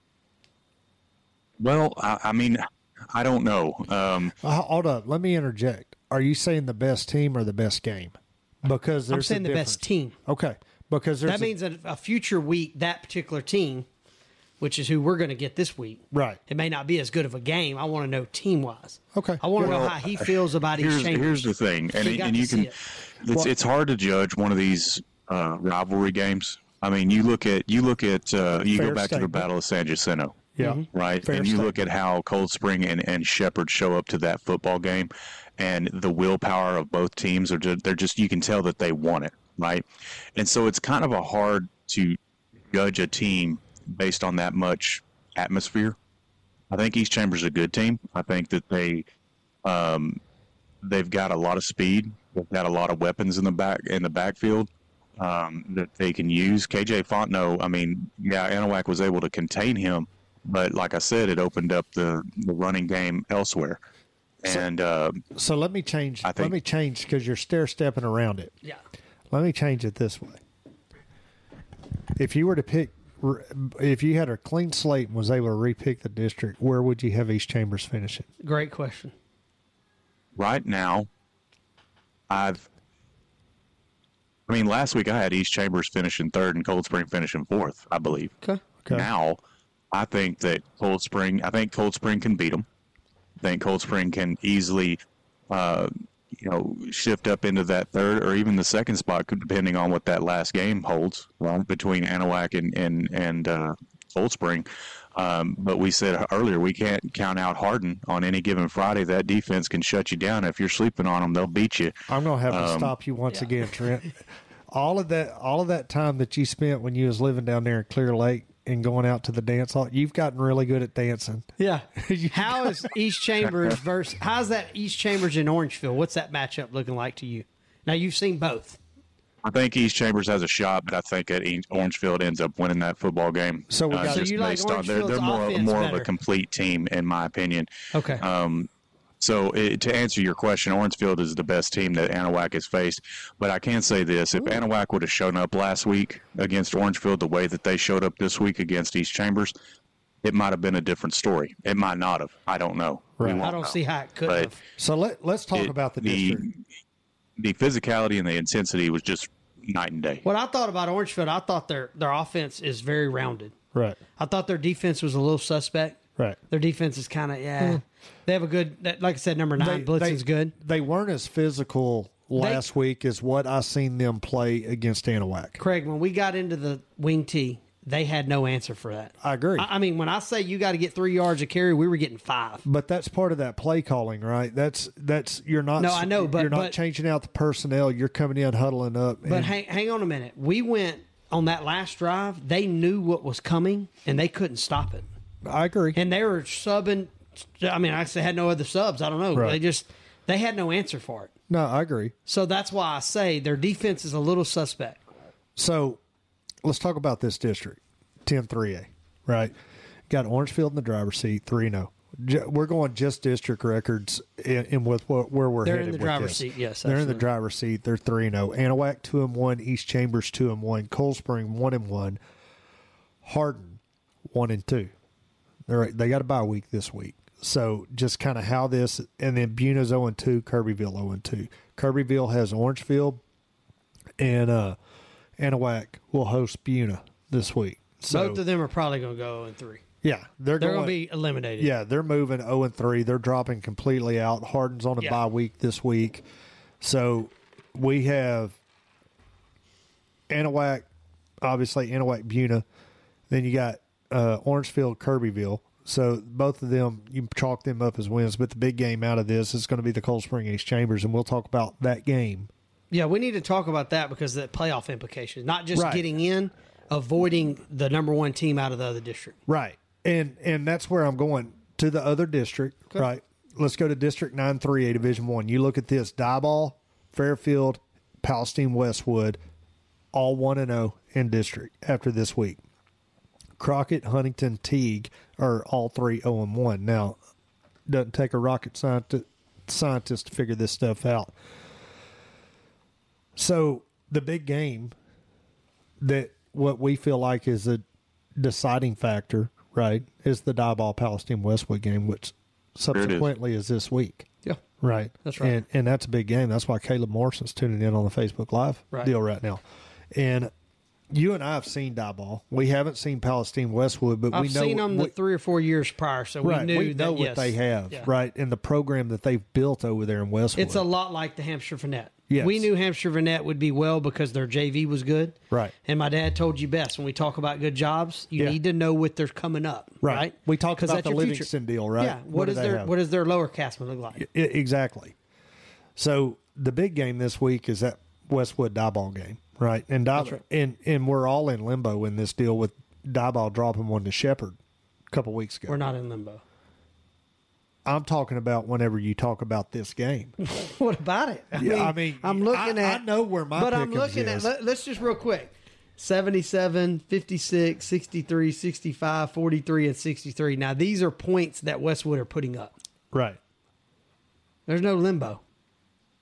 Well, I mean, I don't know. Hold up. Let me interject. Are you saying the best team or the best game? Because there's I'm saying the best team. Okay. Because that means that a future week, that particular team, which is who we're going to get this week. Right. It may not be as good of a game. I want to know team-wise. Okay. I want to know how he feels about East Chambers. Here's the thing, and you can. It's hard to judge one of these rivalry games. I mean, you go back to the Battle of San Jacinto. Yeah. Right. Fair and you statement. look at how Cold Spring and Shepherd show up to that football game, and the willpower of both teams they're just you can tell that they want it, right? And so it's kind of a hard to judge a team based on that much atmosphere. I think East Chambers is a good team. I think that they've got a lot of speed. They've got a lot of weapons in the backfield that they can use. KJ Fontenot, I mean, Anahuac was able to contain him, but like I said, it opened up the running game elsewhere. And so let me change. Let me change because you're stair stepping around it. Yeah. Let me change it this way. if you were to pick, if you had a clean slate and was able to repick the district, where would you have East Chambers finishing? Great question. Right now, last week I had East Chambers finishing third and Cold Spring finishing fourth, I believe. Okay. Now, I think Cold Spring can beat them. I think Cold Spring can easily, shift up into that third or even the second spot, depending on what that last game holds, right, between Anahuac and Cold Spring. But we said earlier, we can't count out Hardin on any given Friday. That defense can shut you down. If you're sleeping on them, they'll beat you. I'm going to have to stop you once again, Trent. All of that time that you spent when you was living down there in Clear Lake and going out to the dance hall, you've gotten really good at dancing. Yeah. How's that East Chambers in Orangeville? What's that matchup looking like to you? Now, you've seen both. I think East Chambers has a shot, but I think that Orangefield ends up winning that football game. So we got you like they're more of a complete team, in my opinion. Okay. So to answer your question, Orangefield is the best team that Anahuac has faced. But I can say this: if Anahuac would have shown up last week against Orangefield the way that they showed up this week against East Chambers, it might have been a different story. It might not have. I don't know. Right. I don't see how it could have. So let's talk about the district. The physicality and the intensity was just night and day. What I thought about Orangefield, I thought their offense is very rounded. Right. I thought their defense was a little suspect. Right. Their defense is kind of, They have a good, like I said, number 9, Blitzing's good. They weren't as physical last week as what I seen them play against Anahuac. Craig, when we got into the wing tee, they had no answer for that. I agree. I mean, when I say you got to get 3 yards of carry, we were getting 5. But that's part of that play calling, right? That's you're not. No, I know, but you're not changing out the personnel. You're coming in, huddling up. But hang on a minute. We went on that last drive. They knew what was coming, and they couldn't stop it. I agree. And they were subbing. I mean, I had no other subs. I don't know. Right. They had no answer for it. No, I agree. So that's why I say their defense is a little suspect. So let's talk about this district, 10-3A, right? Got Orangefield in the driver's seat, 3-0. We're going just district records in with where we're They're headed. in the with driver's this. seat, yes. They're in the absolutely. driver's seat. They're 3-0. Anahuac 2-1, East Chambers 2-1, Cold Spring 1-1, Hardin 1-2. They got a bye week this week. So just kind of how this, and then Buna's 0-2, Kirbyville 0-2. Kirbyville has Orangefield, and Anahuac will host Buna this week. So, Both of them are probably going to go 0-3. yeah, they're They're going to be eliminated. Yeah, they're moving 0-3. They're dropping completely out. Hardin's on a bye week this week. So we have Anahuac, obviously Anahuac Buna. Then you got Orangefield, Kirbyville. So both of them, you chalk them up as wins. But the big game out of this is going to be the Cold Spring East Chambers, and we'll talk about that game. Yeah, we need to talk about that because of the playoff implications. Not just Right. getting in, avoiding the number 1 team out of the other district. Right. And that's where I'm going to the other district, right? Let's go to District 9-3A, Division 1. You look at this, Diboll, Fairfield, Palestine Westwood, all 1-0 in district after this week. Crockett, Huntington, Teague are all 3 0-1. Now, doesn't take a rocket scientist to figure this stuff out. So the big game that what we feel like is a deciding factor, right, is the Diboll Palestine Westwood game, which subsequently is this week. Yeah. Right. That's right. And that's a big game. That's why Caleb Morrison's tuning in on the Facebook Live deal right now. And you and I have seen Diboll. We haven't seen Palestine Westwood, but I've we know seen them the 3 or 4 years prior, so we knew we know that, what they have, Yeah. right, and the program that they've built over there in Westwood. It's a lot like the Hampshire Vanette. Yes. We knew Hampshire Vanette would be well because their JV was good. Right. And my dad told you best when we talk about good jobs, you need to know what they're coming up. Right. We talked 'Cause about that's the your Livingston deal, right? Yeah. What does their lower Castman look like? Exactly. So the big game this week is that Westwood Diboll game, right? And and we're all in limbo in this deal with Diboll dropping one to Shepherd a couple weeks ago. We're not in limbo. I'm talking about whenever you talk about this game. What about it? I mean, I'm looking at. I know where my But I'm pick'ems looking is. at. Let's just real quick. 77, 56, 63, 65, 43, and 63. Now, these are points that Westwood are putting up. Right. There's no limbo.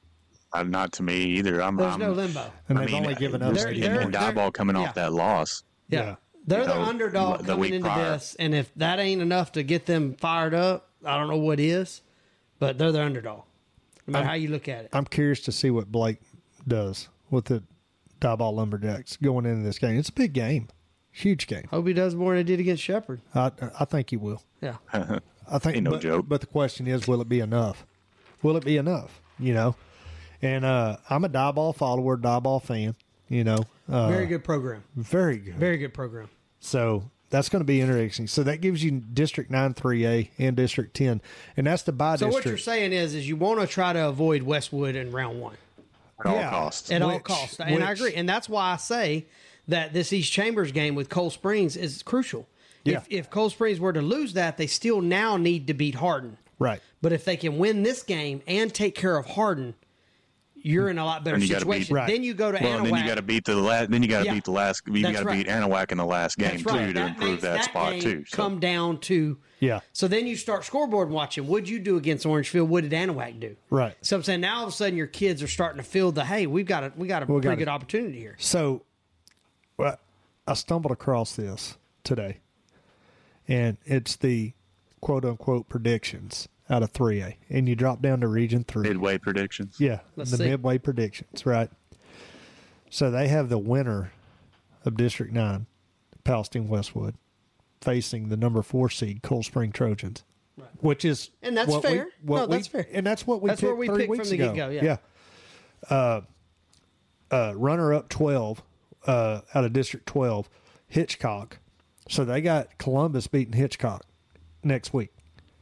Not to me either. There's no limbo. And they've only given up. And Diebold coming off that loss. Yeah. They're the know, underdog the coming week into prior. this, and if that ain't enough to get them fired up, I don't know what is, but they're the underdog. No matter how you look at it. I'm curious to see what Blake does with the Diebold Lumberjacks going into this game. It's a big game, huge game. Hope he does more than he did against Shepherd. I think he will. Yeah. I think Ain't no joke. But the question is, will it be enough? Will it be enough? You know, and I'm a Diebold follower, Diebold fan. You know, Very good program. very good. Very good program. So that's going to be interesting. So that gives you District 9 3A and District 10, and that's the by So district. what you're saying is you want to try to avoid Westwood in round one At all Yeah. costs. at all Which- costs, and I which- agree. And that's why I say that this East Chambers game with Cold Springs is crucial. Yeah. If Cold Springs were to lose that, they still now need to beat Hardin. Right. But if they can win this game and take care of Hardin, you're in a lot better And you gotta situation. beat- Right. Then you go to Well, and then you Anahuac. got to beat the last. Then you got to Yeah. beat the last. You That's got to right. beat Anahuac in the last game That's too right. to improve makes that spot game too. So. Come down to Yeah. So then you start scoreboard watching. What'd you do against Orangefield? What did Anahuac do? Right. So I'm saying now all of a sudden your kids are starting to feel the hey, we got a pretty got good it. opportunity here. So, well, I stumbled across this today, and it's the quote unquote predictions out of 3A, and you drop down to Region 3. Midway predictions. Yeah, Let's the see. midway predictions, right? So they have the winner of District 9, Palestine Westwood, facing the number 4 seed Cold Spring Trojans, which is And that's what fair. No, that's fair. And that's what we That's picked where we 3 picked weeks from the ago. get-go, yeah. Runner up 12 out of District 12, Hitchcock. So they got Columbus beating Hitchcock next week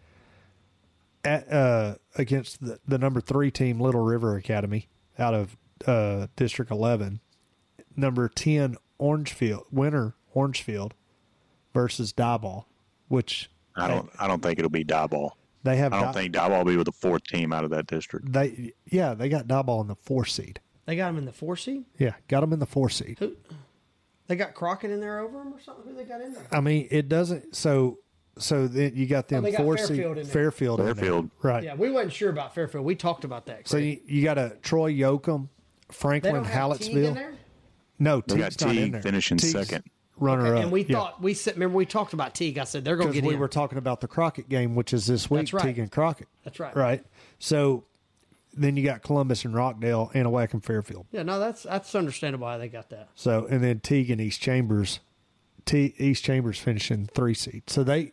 at against the number 3 team, Little River Academy, out of District 11. Number 10, winner Orangefield versus Diebold, which I don't think it'll be Diebold. they have. I don't think Diebold will be with the 4th team out of that district. they got Diebold in the 4 seed. They got them in the 4 seed. Yeah, got them in the 4 seed. They got Crockett in there over them or something. Who they got in there? I mean, it doesn't. So then you got them they got 4 Fairfield seed in there. Fairfield, in there. Fairfield. Right? Yeah, we wasn't sure about Fairfield. We talked about that. So you got a Troy Yoakum, they Franklin, don't have Teague in Hallettsville. there. No, They got Teague's not in Teague there. finishing Teague's second. runner up. And we thought remember we talked about Teague. I said they're going to because get we in. were talking about the Crockett game, which is this week. That's right. Teague and Crockett. That's right. Right. So then you got Columbus and Rockdale, Anahuac and Fairfield. Yeah, no, that's understandable why they got that. So and then Teague and East Chambers. East Chambers finishing 3 seed. So they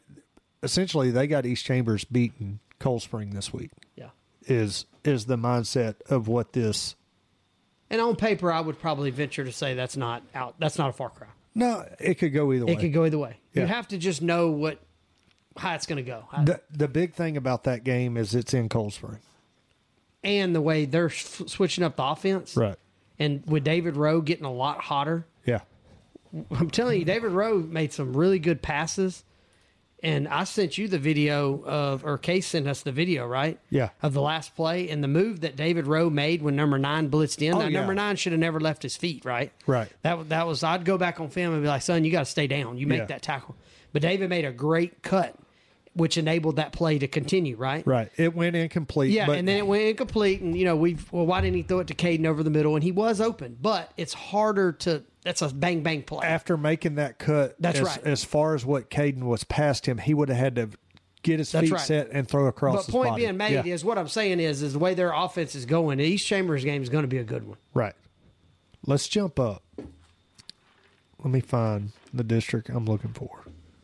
got East Chambers beating Cold Spring this week. Yeah. Is the mindset of what this? And on paper, I would probably venture to say that's not out. That's not a far cry. No, it could go either way. It could go either way. Yeah. You have to just know how it's going to go, The big thing about that game is it's in Cold Spring. and the way they're switching up the offense. Right. And with David Rowe getting a lot hotter, Yeah. I'm telling you, David Rowe made some really good passes. And I sent you the video or Case sent us the video, right? Yeah. Of the last play and the move that David Rowe made when number 9 blitzed in. Oh, Now, yeah. number 9 should have never left his feet, right? Right. That was, I'd go back on film and be like, son, you got to stay down. You make Yeah. that tackle. But David made a great cut, which enabled that play to continue, right? Right. It went incomplete. Yeah, but and then it went incomplete, and why didn't he throw it to Caden over the middle? And he was open, but it's harder to. That's a bang bang play. after making that cut, That's right. As far as what Caden was past him, he would have had to get his That's feet right. set and throw across But his point body. being made Yeah. is what I'm saying is the way their offense is going. The East Chambers game is going to be a good one. Right. Let's jump up. Let me find the district I'm looking for.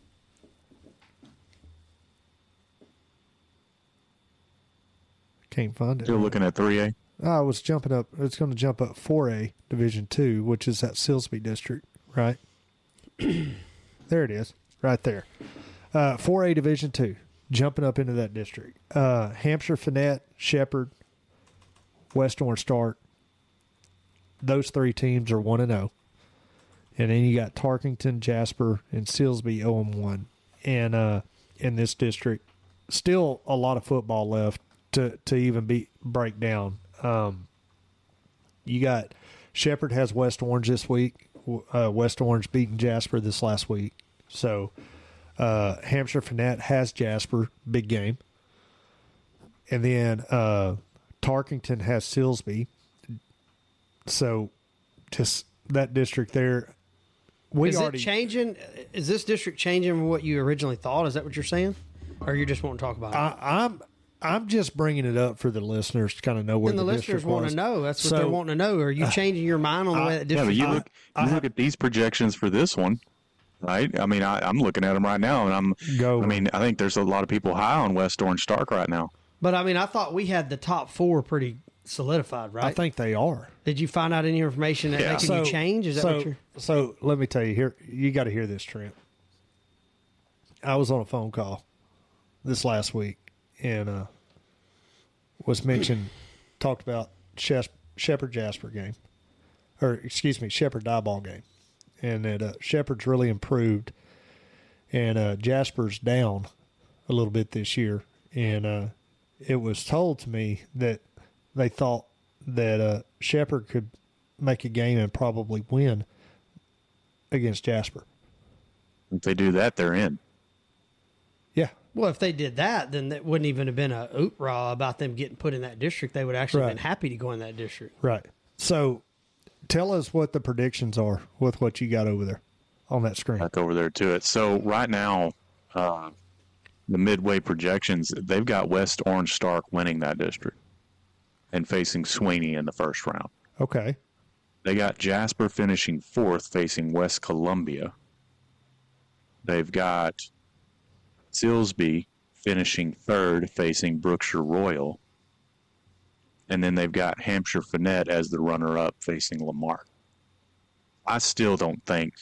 Can't find it. Still looking at 3A. I was jumping up. It's going to jump up 4A Division 2, which is that Silsbee district, right? There it is, right there. 4A Division 2, jumping up into that district. Hampshire, Finette, Shepherd, West Orange Start. Those 3 teams are 1-0. And then you got Tarkington, Jasper, and Silsbee 0-1. And in this district, still a lot of football left to even break down. You got Shepherd has West Orange this week. West Orange beating Jasper this last week. So Hampshire Finette has Jasper, big game. And then Tarkington has Silsbee. So just that district there. Is it changing? Is this district changing from what you originally thought? Is that what you're saying? Or you just won't talk about it? I'm just bringing it up for the listeners to kind of know where and the listeners want to know. That's what they're wanting to know. Are you changing your mind on the way that district? Yeah, but you look at these projections for this one, right? I mean, I'm looking at them right now, and I think there's a lot of people high on West Orange Stark right now. But I mean, I thought we had the top 4 pretty solidified, right? I think they are. Did you find out any information that making you change? Is that what you're? So let me tell you here. You got to hear this, Trent. I was on a phone call this last week, and was mentioned, talked about Shepherd Jasper game, or excuse me, Shepherd Diboll game, and that Shepherd's really improved, and Jasper's down a little bit this year, and it was told to me that they thought that Shepherd could make a game and probably win against Jasper. If they do that, they're in. Yeah. Well, if they did that, then that wouldn't even have been a oot-rah about them getting put in that district. They would actually have been happy to go in that district. Right. So tell us what the predictions are with what you got over there on that screen. Back over there to it. So right now, the midway projections, they've got West Orange Stark winning that district and facing Sweeney in the first round. Okay. They got Jasper finishing 4th facing West Columbia. They've got Silsbee finishing 3rd facing Brookshire Royal. And then they've got Hampshire Finette as the runner-up facing Lamar. I still don't think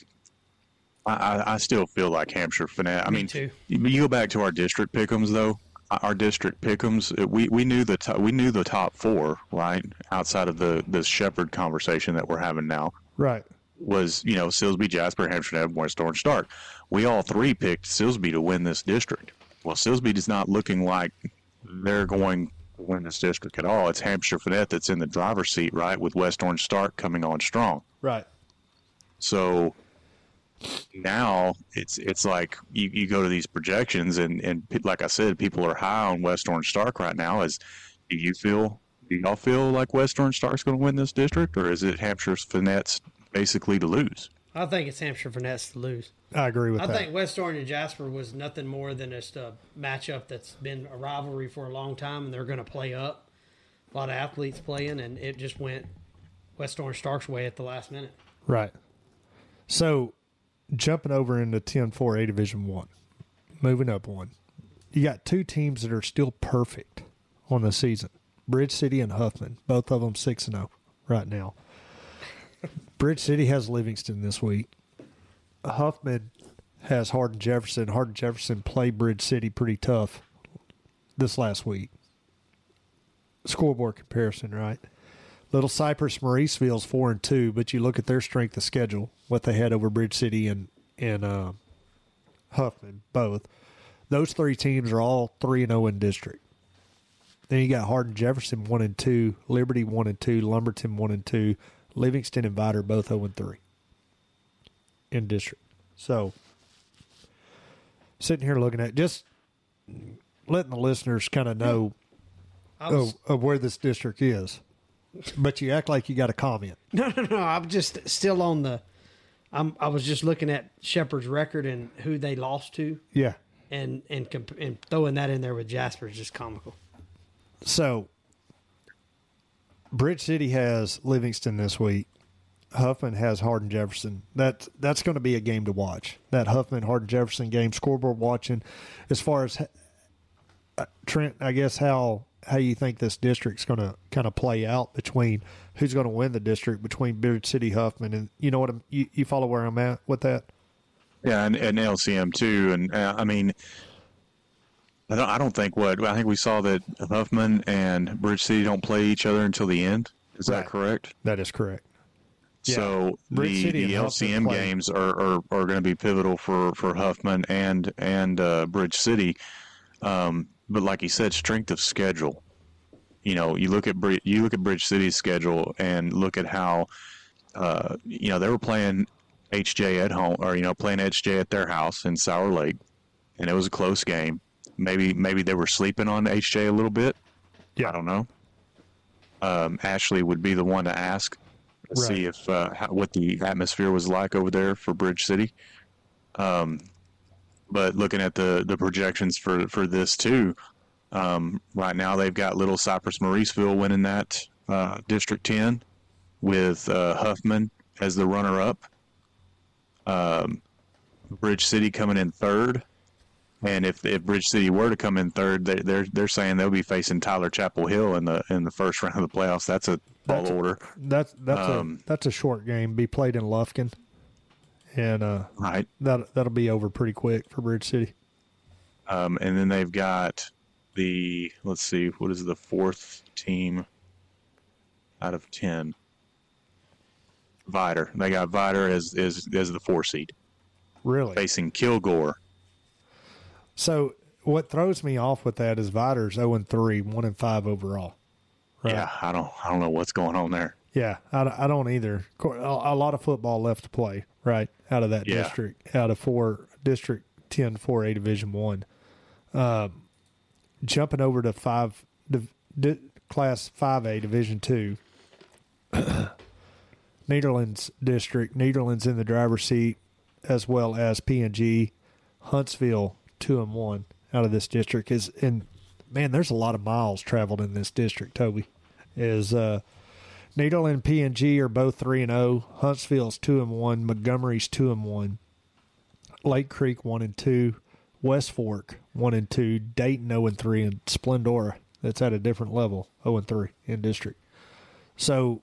I still feel like Hampshire Finette. I mean, too. You go back to our district pick'ems, though. Our district pick'ems, we knew the top 4, right? Outside of the Shepherd conversation that we're having now, right? was, you know, Silsbee, Jasper, Hampshire, and West Orange Stark. We all three picked Silsbee to win this district. Well, Silsbee is not looking like they're going to win this district at all. It's Hampshire Finette that's in the driver's seat, right, with West Orange Stark coming on strong. Right. So now it's like you go to these projections, and like I said, people are high on West Orange Stark right now. Do y'all feel like West Orange Stark's going to win this district, or is it Hampshire Finette's basically to lose? I think it's Hampshire Finette's to lose. I agree with that. I think West Orange and Jasper was nothing more than just a matchup that's been a rivalry for a long time, and they're going to play up. A lot of athletes playing, and it just went West Orange Stark's way at the last minute. Right. So, jumping over into 10-4A Division 1, moving up one, you got two teams that are still perfect on the season. Bridge City and Huffman, both of them 6-0 right now. Bridge City has Livingston this week. Huffman has Hardin Jefferson. Hardin Jefferson played Bridge City pretty tough this last week. Scoreboard comparison, right? Little Cypress Mauriceville's 4-2, but you look at their strength of schedule, what they had over Bridge City and Huffman, both. Those three teams are all 3-0 in district. Then you got Hardin Jefferson 1-2, Liberty 1-2, Lumberton 1-2, Livingston and Vidor both 0-3 in district. So, sitting here looking at just letting the listeners kind of know of where this district is. But you act like you got a comment. No. I'm just still on the. I was just looking at Shepherd's record and who they lost to. Yeah, and throwing that in there with Jasper is just comical. So, Bridge City has Livingston this week. Huffman has Hardin Jefferson. That's going to be a game to watch. That Huffman Hardin Jefferson game, scoreboard watching. As far as Trent, I guess how you think this district's going to kind of play out between who's going to win the district between Bridge City, Huffman, and you know what you follow where I'm at with that? Yeah, and LCM too. And I mean, I don't think I think we saw that Huffman and Bridge City don't play each other until the end. Is that correct? That is correct. So yeah. the LCM games are going to be pivotal for Huffman and Bridge City. But like you said, strength of schedule. You know, you look at Bridge City's schedule and look at how they were playing HJ at home, or playing HJ at their house in Sour Lake, and it was a close game. Maybe they were sleeping on HJ a little bit. Yeah. I don't know. Ashley would be the one to ask to see if what the atmosphere was like over there for Bridge City. But looking at the projections for this too, right now they've got Little Cypress Mauriceville winning that District 10 with Huffman as the runner-up. Bridge City coming in third, and if Bridge City were to come in third, they're saying they'll be facing Tyler Chapel Hill in the first round of the playoffs. That's a tall order. That's a short game. Be played in Lufkin, and right. That'll be over pretty quick for Bridge City. And then they've got let's see, what is the fourth team out of 10? Vider. They got Vider as the 4 seed. Really? Facing Kilgore. So what throws me off with that is Vider's 0-3, 1-5 overall. Right? Yeah, I don't know what's going on there. Yeah, I don't either. A lot of football left to play, right, out of that district, out of District 10 4A Division 1. Jumping over to Class 5A Division 2, Nederland's district. Nederland's in the driver's seat, as well as P&G. Huntsville 2-1 out of this district and man, there's a lot of miles traveled in this district. Toby is Nederland and P&G are both 3-0. Huntsville's 2-1. Montgomery's 2-1. Lake Creek 1-2. West Fork 1-2. Dayton 0-3, and Splendora, that's at a different level, 0-3 in district. So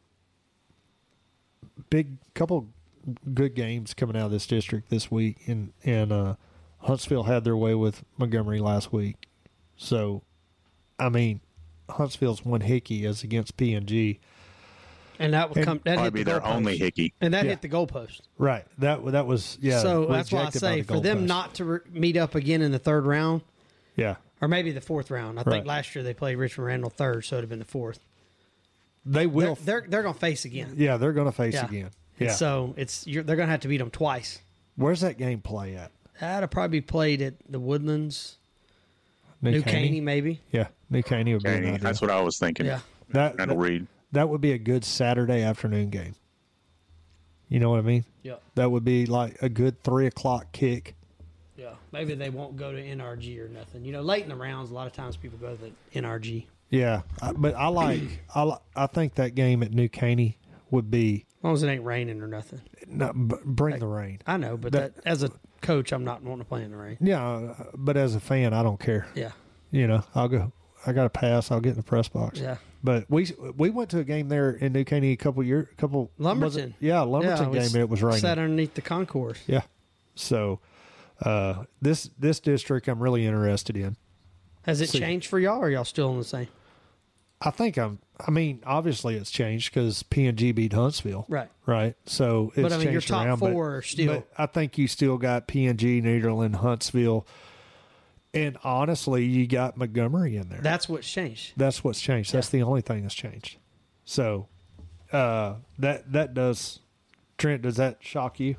big couple good games coming out of this district this week, and Huntsville had their way with Montgomery last week. So, I mean, Huntsville's one hickey is against P&G. And that would come. That probably hit be the their goalpost. only hickey. And that hit the goalpost. Right. That was So that's why I rejected by say the for them goalpost. not to meet up again in the third round, Yeah. or maybe the fourth round. I think Right. last year they played Richmond Randall third, so it'd have been the fourth. They will. They're going to face again. Yeah, they're going to face Yeah. again. And Yeah. so they're going to have to beat them twice. Where's that game play at? That'll probably be played at the Woodlands, New Caney, maybe. Yeah, New Caney would be an idea. That's what I was thinking. Yeah. Randall Reed. That would be a good Saturday afternoon game. You know what I mean? Yeah. That would be like a good 3:00 kick. Yeah. Maybe they won't go to NRG or nothing. You know, late in the rounds, a lot of times people go to the NRG. Yeah, but I think that game at New Caney would be As long as it ain't raining or nothing. bring the rain. I know, but that as a coach, I'm not wanting to play in the rain. Yeah, but as a fan, I don't care. Yeah. You know, I'll go. I got a pass. I'll get in the press box. Yeah. But we went to a game there in New Caney a couple. Lumberton. Lumberton game. It was raining. Sat underneath the concourse. Yeah. So this district I'm really interested in. Has it changed for y'all, or are y'all still in the same? I think I mean, obviously it's changed because P&G beat Huntsville. Right. Right. So it's But I mean, your changed top around, four are still. But I think you still got P&G, Nederland, Huntsville, and honestly, you got Montgomery in there. That's what's changed. That's what's changed. That's the only thing that's changed. So that does. Trent, does that shock you?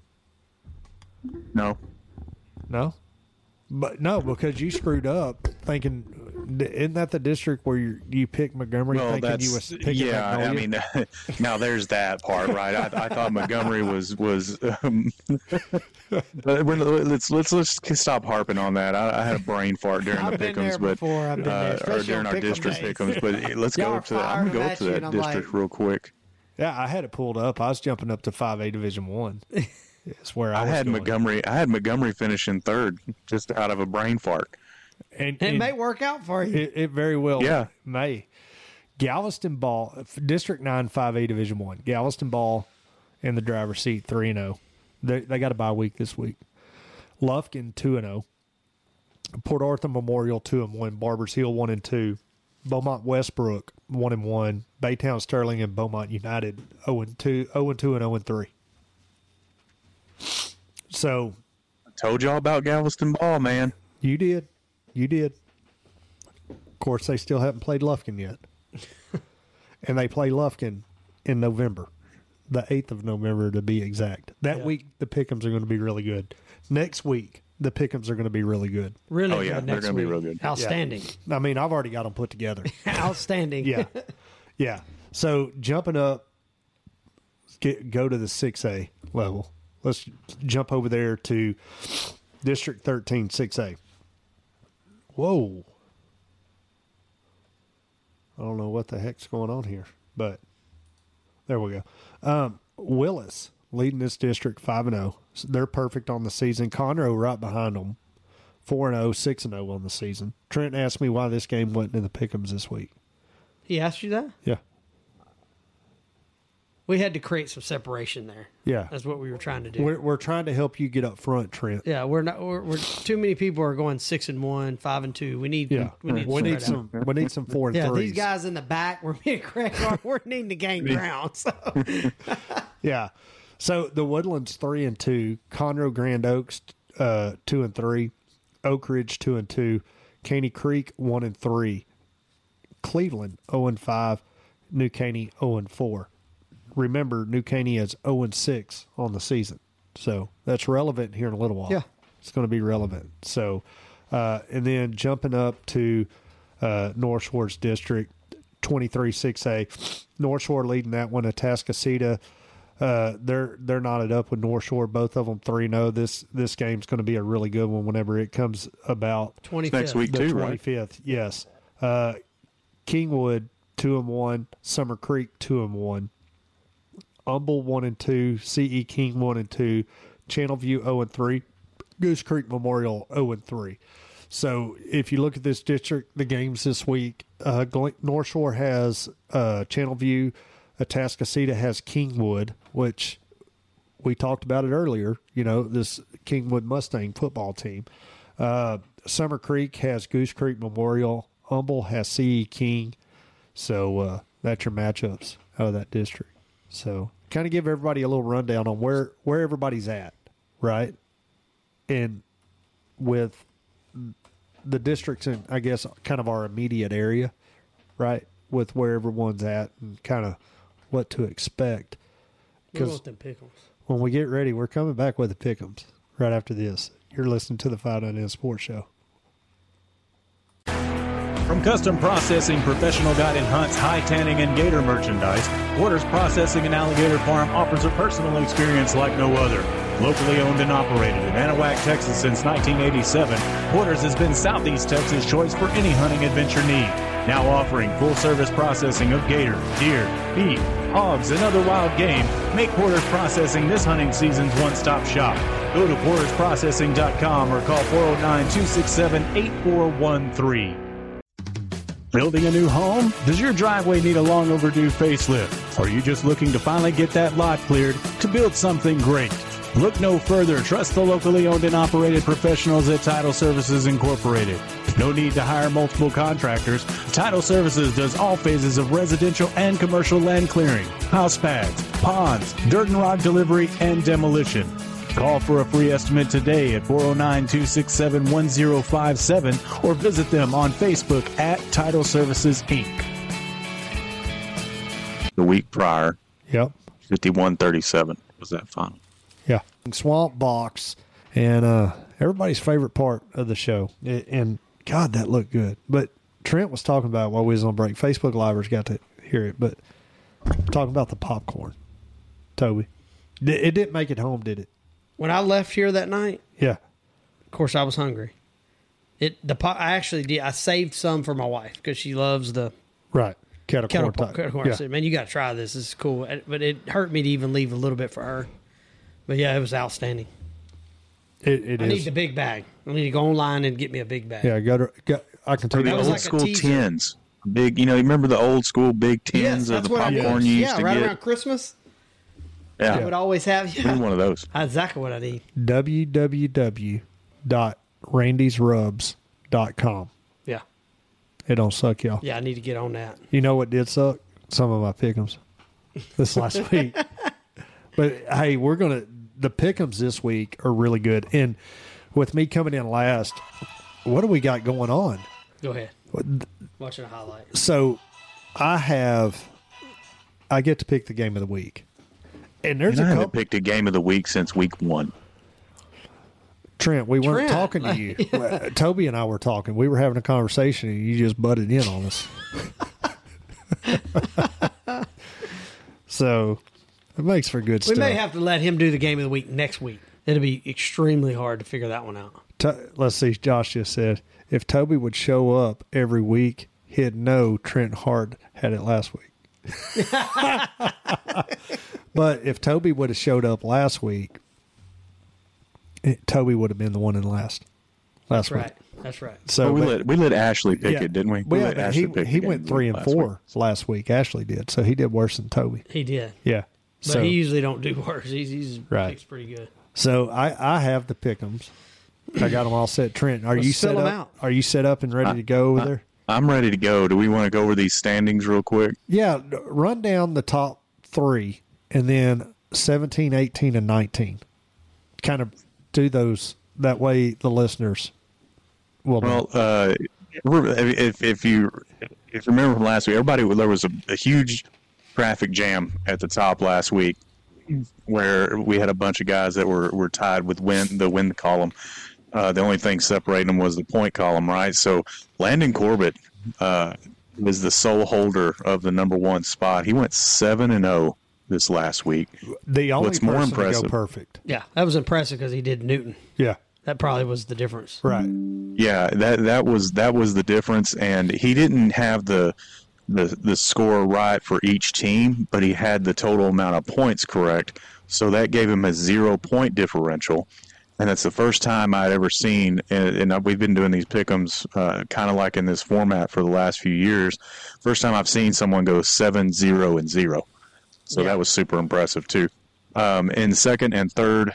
No. No? But no, because you screwed up thinking, isn't that the district where you picked Montgomery Well, thinking you was picking I Magnolia? mean, now there's that part, right? I thought Montgomery was. But let's stop harping on that. I had a brain fart during the I've been there pick'ems, but before. I've been there, or especially during on our pick'em district days. pick'ems. But let's Y'all go are to that. I'm firing gonna go at to you, that and I'm district like- real quick. Yeah, I had it pulled up. I was jumping up to 5A Division 1. It's where I was had going. Montgomery. I had Montgomery finishing third, just out of a brain fart. And It may work out for you. It very well Yeah. may. Galveston Ball, District 9 5A Division 1. Galveston Ball in the driver's seat 3-0. They got a bye week this week. Lufkin 2-0. Port Arthur Memorial 2-1. Barbers Hill 1-2. Beaumont Westbrook 1-1. Baytown Sterling and Beaumont United 0-2 and 0-3. So I told y'all about Galveston Ball, man. you did. Of course, they still haven't played Lufkin yet. And they play Lufkin in November, the 8th of November to be exact. That week, the pick'ems are going to be really good. Next week, the pick'ems are going to be really good. Really Oh, yeah, good they're next gonna be week. real good. Outstanding. I mean, I've already got them put together. Outstanding. Yeah. Yeah. So jumping up go to the 6A level. Let's jump over there to District 13, 6A. Whoa. I don't know what the heck's going on here, but there we go. Willis leading this district 5-0. So they're perfect on the season. Conroe right behind them, 4-0, 6-0 on the season. Trent asked me why this game wasn't in the pick'ems this week. He asked you that? Yeah. We had to create some separation there. Yeah. That's what we were trying to do. We're trying to help you get up front, Trent. Yeah, we're too many people are going 6-1, 5-2. We need We need some 4 and 3s. Yeah, these guys in the back where me and Craig are, we're needing to gain ground. So. Yeah. So the Woodlands 3-2, Conroe Grand Oaks 2-3, Oak Ridge 2-2, Caney Creek 1-3, Cleveland 0-5, New Caney 0-4. Remember, New Caney is 0-6 on the season, so that's relevant here in a little while. Yeah, it's going to be relevant. So, and then jumping up to North Shore's district 23-6A, North Shore leading that one. Atascocita, they're knotted up with North Shore, both of them 3-0. This game's going to be a really good one whenever it comes about. 25th. Next week The too, 25th, right? yes. Kingwood 2-1, Summer Creek 2-1, Humble 1-2, CE King 1-2, Channelview 0-3, Goose Creek Memorial 0-3. So if you look at this district, the games this week, North Shore has Channelview, Atascocita has Kingwood, which we talked about it earlier. You know, this Kingwood Mustang football team. Summer Creek has Goose Creek Memorial. Humble has CE King. So that's your matchups out of that district. So kind of give everybody a little rundown on where everybody's at, right? And with the districts in, I guess, kind of our immediate area, right? With where everyone's at and kind of what to expect. We want them pickles. When we get ready, we're coming back with the pick'ems right after this. You're listening to the 5-9 Sports Show. From custom processing, professional guided hunts, high tanning, and gator merchandise, Porter's Processing and Alligator Farm offers a personal experience like no other. Locally owned and operated in Anahuac, Texas since 1987, Porter's has been Southeast Texas' choice for any hunting adventure need. Now offering full-service processing of gator, deer, beef, hogs, and other wild game, make Porter's Processing this hunting season's one-stop shop. Go to portersprocessing.com or call 409-267-8413. Building a new home? Does your driveway need a long overdue facelift? Or are you just looking to finally get that lot cleared to build something great? Look no further. Trust the locally owned and operated professionals at Title Services Incorporated. No need to hire multiple contractors. Title Services does all phases of residential and commercial land clearing, house pads, ponds, dirt and rock delivery, and demolition. Call for a free estimate today at 409-267-1057 or visit them on Facebook at Title Services, Inc. The week prior, Yep. 51-37 was that final. Yeah. Swamp Box and everybody's favorite part of the show. And God, that looked good. But Trent was talking about it while we was on break. Facebook Livers got to hear it, but talking about the popcorn. Toby. It didn't make it home, did it? When I left here that night, Yeah. of course I was hungry. I actually did. I saved some for my wife because she loves the Right. Kettle corn. kettle corn. I said, man, you got to try this. This is cool. But it hurt me to even leave a little bit for her. But yeah, it was outstanding. It I is. need the big bag. I need to go online and get me a big bag. Yeah, I can For take the That was old like a school teaser. tins. Big, you remember the old school big Yes, tins of that's the what I popcorn did. you used Yeah, to right get? around Christmas. Yeah. I would always have. Need Yeah, one of those. that's exactly what I need. www.randysrubs.com. Yeah, It don't suck, y'all. yeah, I need to get on that. You know what did suck? Some of my pick'ems this last week. But hey, the pick'ems this week are really good. And with me coming in last, what do we got going on? Go ahead. Watching a highlight. So I get to pick the game of the week. And there's And I a haven't couple. picked a game of the week since week 1. Trent, we weren't Trent, talking to you. Toby and I were talking. We were having a conversation, and you just butted in on us. So, It makes for good We stuff. may have to let him do the game of the week next week. It'll be extremely hard to figure that one out. Let's see. Josh just said if Toby would show up every week, he'd know Trent Hart had it last week. But if Toby would have showed up last week, Toby would have been the one in last That's week. right. That's right. So we let Ashley pick yeah. it, didn't we? Well, let yeah, Ashley pick he the went game 3 and last 4 week. last week. Ashley did, so he did worse than Toby. He did. Yeah, But he usually don't do worse. He's Right. picks pretty good. so I have the pick'ems. I got them all set. Trent, are Let's you fill set 'em up? out. Are you set up and ready to go over there? I'm ready to go. Do we want to go over these standings real quick? Yeah, run down the top 3 and then 17, 18, and 19. Kind of do those. That way the listeners will know. Well, if you remember from last week, there was a huge traffic jam at the top last week where we had a bunch of guys that were tied with the win column. The only thing separating them was the point column, right? So Landon Corbett was the sole holder of the number 1 spot. He went 7-0 this last week. The only what's more person to go impressive- perfect. Yeah, that was impressive because he did Newton. Yeah, That probably was the difference. right. Yeah, that was the difference, and he didn't have the score right for each team, but he had the total amount of points correct, so that gave him a 0-point differential, and that's the first time I'd ever seen. And we've been doing these pick'ems kind of like in this format for the last few years. First time I've seen someone go 7-0-0, so that was super impressive too. And second and third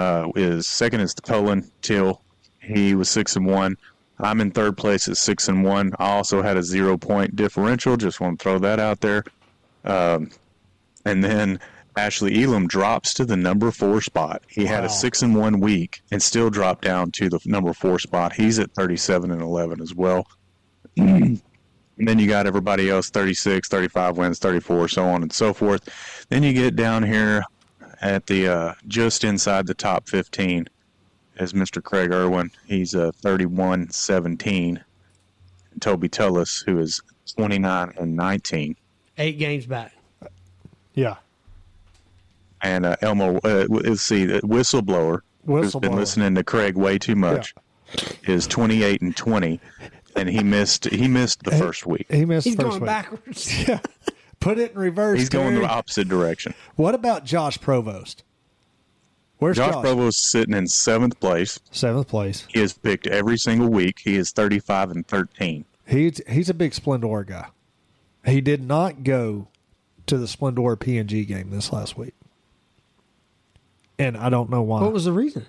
is Cullen Till. He was 6-1. I'm in third place at 6-1. I also had a 0-point differential. Just want to throw that out there. And then Ashley Elam drops to the number 4 spot. He had a 6-1 week and still dropped down to the number 4 spot. He's at 37-11 as well. And then you got everybody else, 36, 35 wins, 34, so on and so forth. Then you get down here at the just inside the top 15 is Mr. Craig Irwin. He's 31-17. Toby Tullis, who is 29-19. 8 games back. Yeah. And Elmo, let's see, Whistleblower, who's been Whistleblower. listening to Craig way too much, is 28-20, and he missed the first week. He missed He's the first going week. backwards. Yeah. Put it in reverse. He's going Terry. the opposite direction. What about Josh Provost? Where's Josh? Josh Provost sitting in 7th place. 7th place. He is picked every single week. He is 35-13. He's a big Splendor guy. He did not go to the Splendor PNG game this last week. And I don't know why. What was the reason?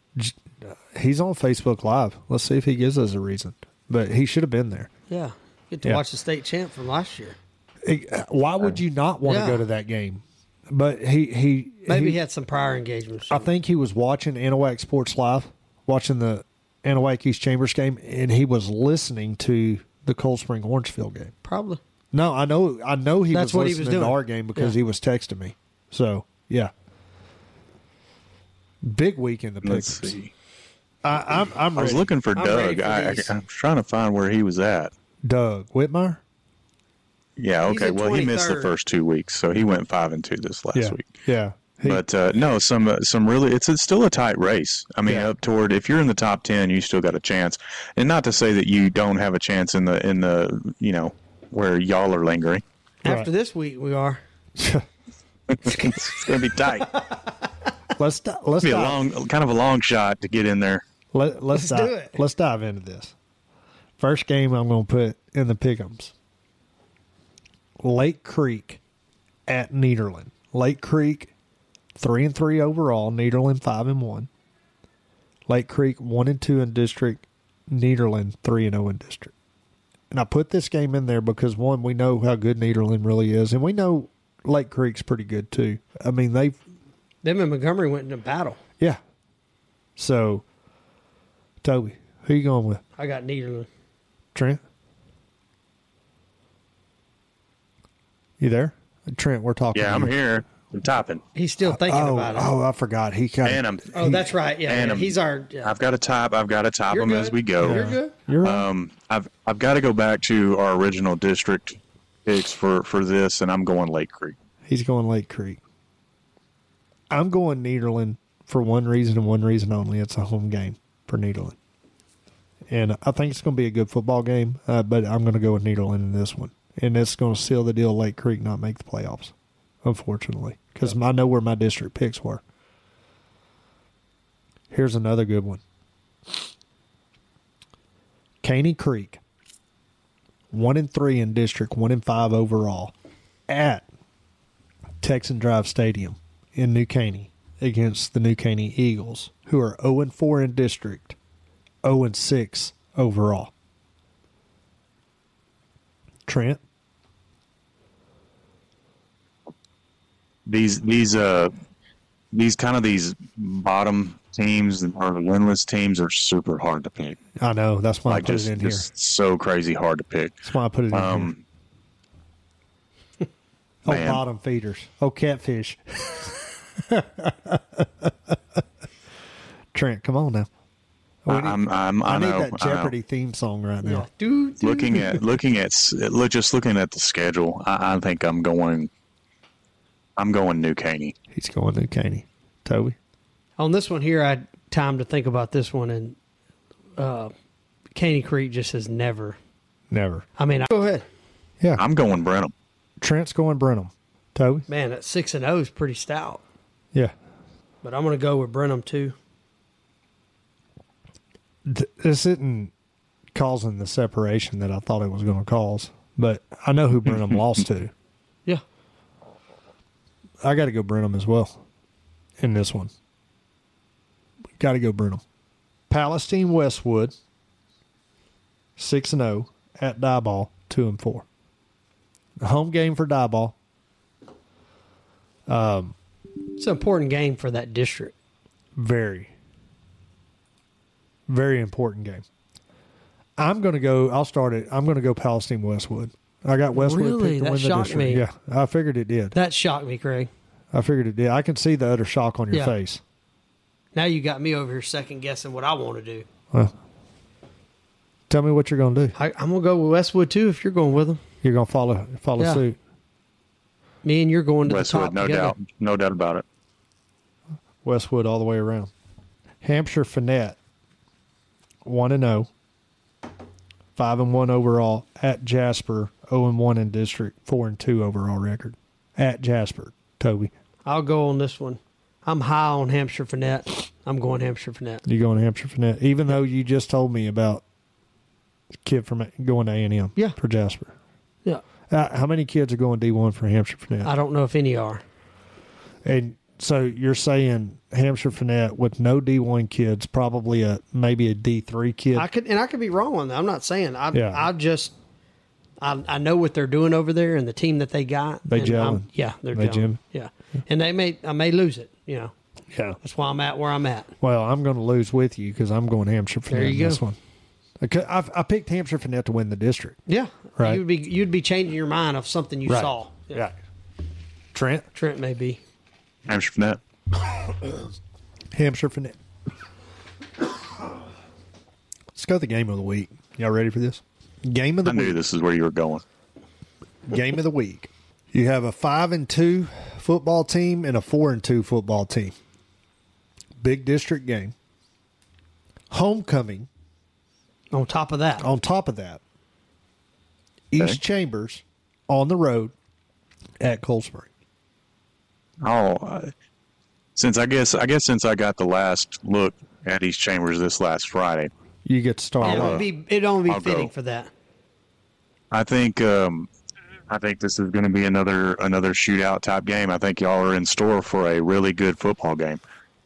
He's on Facebook Live. Let's see if he gives us a reason. But he should have been there. Yeah. Get to Yeah. watch the state champ from last year. Why would you not want to Yeah. go to that game? But he Maybe he had some prior engagements. I think he was watching Anahuac Sports Live, watching the Anahuac East Chambers game, and he was listening to the Cold Spring Orangefield game. Probably. No, I know he That's was what he was listening to doing. our game because Yeah. he was texting me. So yeah, big week in the Let's picks. see. I'm I was ready. looking for I'm ready Doug. for these. I'm trying to find where he was at. Doug Whitmire. Yeah, He's okay. at Well, he missed the 23rd. first 2 weeks, so he went 5-2 this last Yeah, week. yeah. But no, some really, it's still a tight race. I mean, Yeah. up toward, if you're in the top 10, you still got a chance. And not to say that you don't have a chance in the where y'all are lingering. Right. After this week, we are. It's going to be tight. let's Be dive, kind of a long shot to get in there. let's do dive, it. Let's dive into this. First game I'm going to put in the pick'ems. Lake Creek at Nederland. Lake Creek 3-3 overall. Nederland 5-1. Lake Creek 1-2 in district. Nederland 3-0 in district. And I put this game in there because one, we know how good Nederland really is, and we know Lake Creek's pretty good too. I mean, Them and Montgomery went into battle. yeah. So, Toby, who you going with? I got Nederland. Trent? You there? Trent, we're talking. Yeah, to I'm you. here. I'm topping. He's still thinking Oh, about it. I forgot. He kind And of. I'm. That's right. Yeah, and yeah. I'm- He's our. Yeah. I've got to top. I've got to top You're them as good. we go. You're good. You're right. I've got to go back to our original district picks for this, and I'm going Lake Creek. He's going Lake Creek. I'm going Nederland for one reason and one reason only. It's a home game for Nederland. And I think it's going to be a good football game, but I'm going to go with Nederland in this one. And it's going to seal the deal Lake Creek not make the playoffs, unfortunately, because I know where my district picks were. Here's another good one. Caney Creek, 1-3 in district, 1-5 overall, at Texan Drive Stadium in New Caney against the New Caney Eagles, who are 0-4 in district, 0-6 overall. Trent? These bottom teams or winless teams are super hard to pick. I know. That's why I put it in here. Just so crazy hard to pick. That's why I put it in here. Oh, Man. bottom feeders. Oh, catfish. Trent, come on now. I need know, that Jeopardy theme song right now. looking at the schedule, I think I'm going New Caney. He's going to Caney. Toby? On this one here, I had time to think about this one, and Caney Creek just has never. Never. I mean, go ahead. Yeah. I'm going Brenham. Trent's going Brenham. Toby? Man, that 6-0 is pretty stout, Yeah. but I'm going to go with Brenham too. This isn't causing the separation that I thought it was going to cause, but I know who Brenham lost to. Yeah. I got to go Brenham as well in this one. Got to go Brenham. Palestine Westwood, 6-0 at Diboll, 2-4. A home game for Diboll. It's an important game for that district. Very, very important game. I'm going to go. I'll start it. I'm going to go Palestine Westwood. I got Westwood Really? picked to That win the shocked district. me. Yeah, I figured it did. That shocked me, Craig. I figured it did. I can see the utter shock on your Yeah. face. Now you got me over here second guessing what I want to do. Well, tell me what you're going to do. I'm going to go with Westwood too if you're going with them. You're going to follow Yeah. suit. Me and you're going to the Westwood, top no together. doubt, no doubt about it. Westwood all the way around. Hampshire Finette, 1-0, 5-1 overall at Jasper, 0-1 in district, 4-2 overall record at Jasper. Toby, I'll go on this one. I'm high on Hampshire Finette. I'm going Hampshire Finette. you going Hampshire Finette, even though you just told me about the kid from going to A&M Yeah. for Jasper. Yeah. How many kids are going D1 for Hampshire Finette? I don't know if any are. And so you're saying Hampshire Finette with no D1 kids, probably maybe a D3 kid. I could be wrong on that. I'm not saying. I know what they're doing over there and the team that they got. They and gelling. they're They gelling. gym. Yeah. And I may lose it, you know. Yeah. That's why I'm at where I'm at. Well, I'm going to lose with you because I'm going Hampshire Finette There you in this go. one. I picked Hampshire Finette to win the district. Yeah. Right. You'd be changing your mind of something you Right. saw. Yeah. Trent? Trent may be. Hampshire Finette. Hampshire Finette. Let's go to the game of the week. Y'all ready for this? Game of the I knew week. this is where you were going. Game of the week. You have a 5-2 football team and a 4-2 football team. Big district game. Homecoming. On top of that. On top of that, East Chambers on the road at Cold Spring. Since I got the last look at East Chambers this last Friday, You get to start It'd off. only be I'll fitting go. for that. I think this is going to be another shootout type game. I think y'all are in store for a really good football game.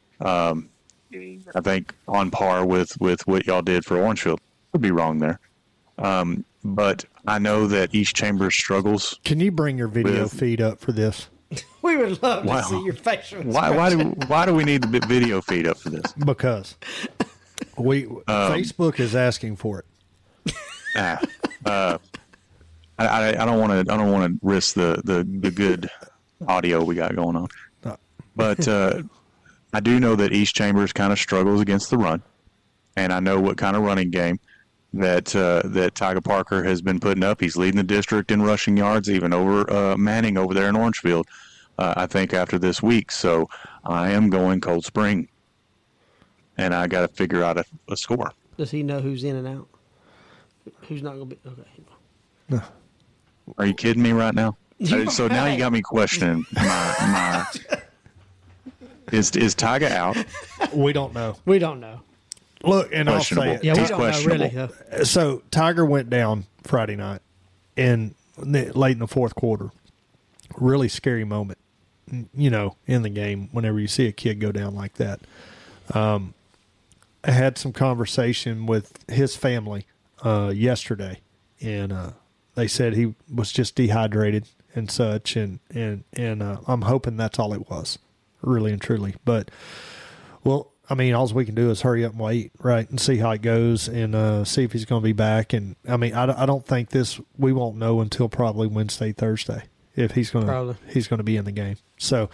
I think on par with what y'all did for Orangefield. Could be wrong there, but I know that East Chambers struggles. Can you bring your video With- feed up for this? We would love Wow. to see your facial Why do we need the video feed up for this? Because Facebook is asking for it. I don't want to risk the good audio we got going on, but I do know that East Chambers kind of struggles against the run, and I know what kind of running game that Tyga Parker has been putting up. He's leading the district in rushing yards, even over Manning over there in Orangefield. I think, after this week. So I am going Cold Spring, and I got to figure out a score. Does he know who's in and out? Who's not going to be? Okay. Are you kidding me right now? So now you got me questioning my is Tyga out? We don't know. We don't know. Look, and I'll say it. Yeah, we He's don't know really. questionable. Though. So Tiger went down Friday night and late in the fourth quarter. Really scary moment, in the game whenever you see a kid go down like that. I had some conversation with his family yesterday, and they said he was just dehydrated and such, and I'm hoping that's all it was, really and truly. But, well, I mean, all we can do is hurry up and wait, right, and see how it goes, and see if he's going to be back. And I mean, I don't think we won't know until probably Wednesday, Thursday, if he's going to be in the game. So,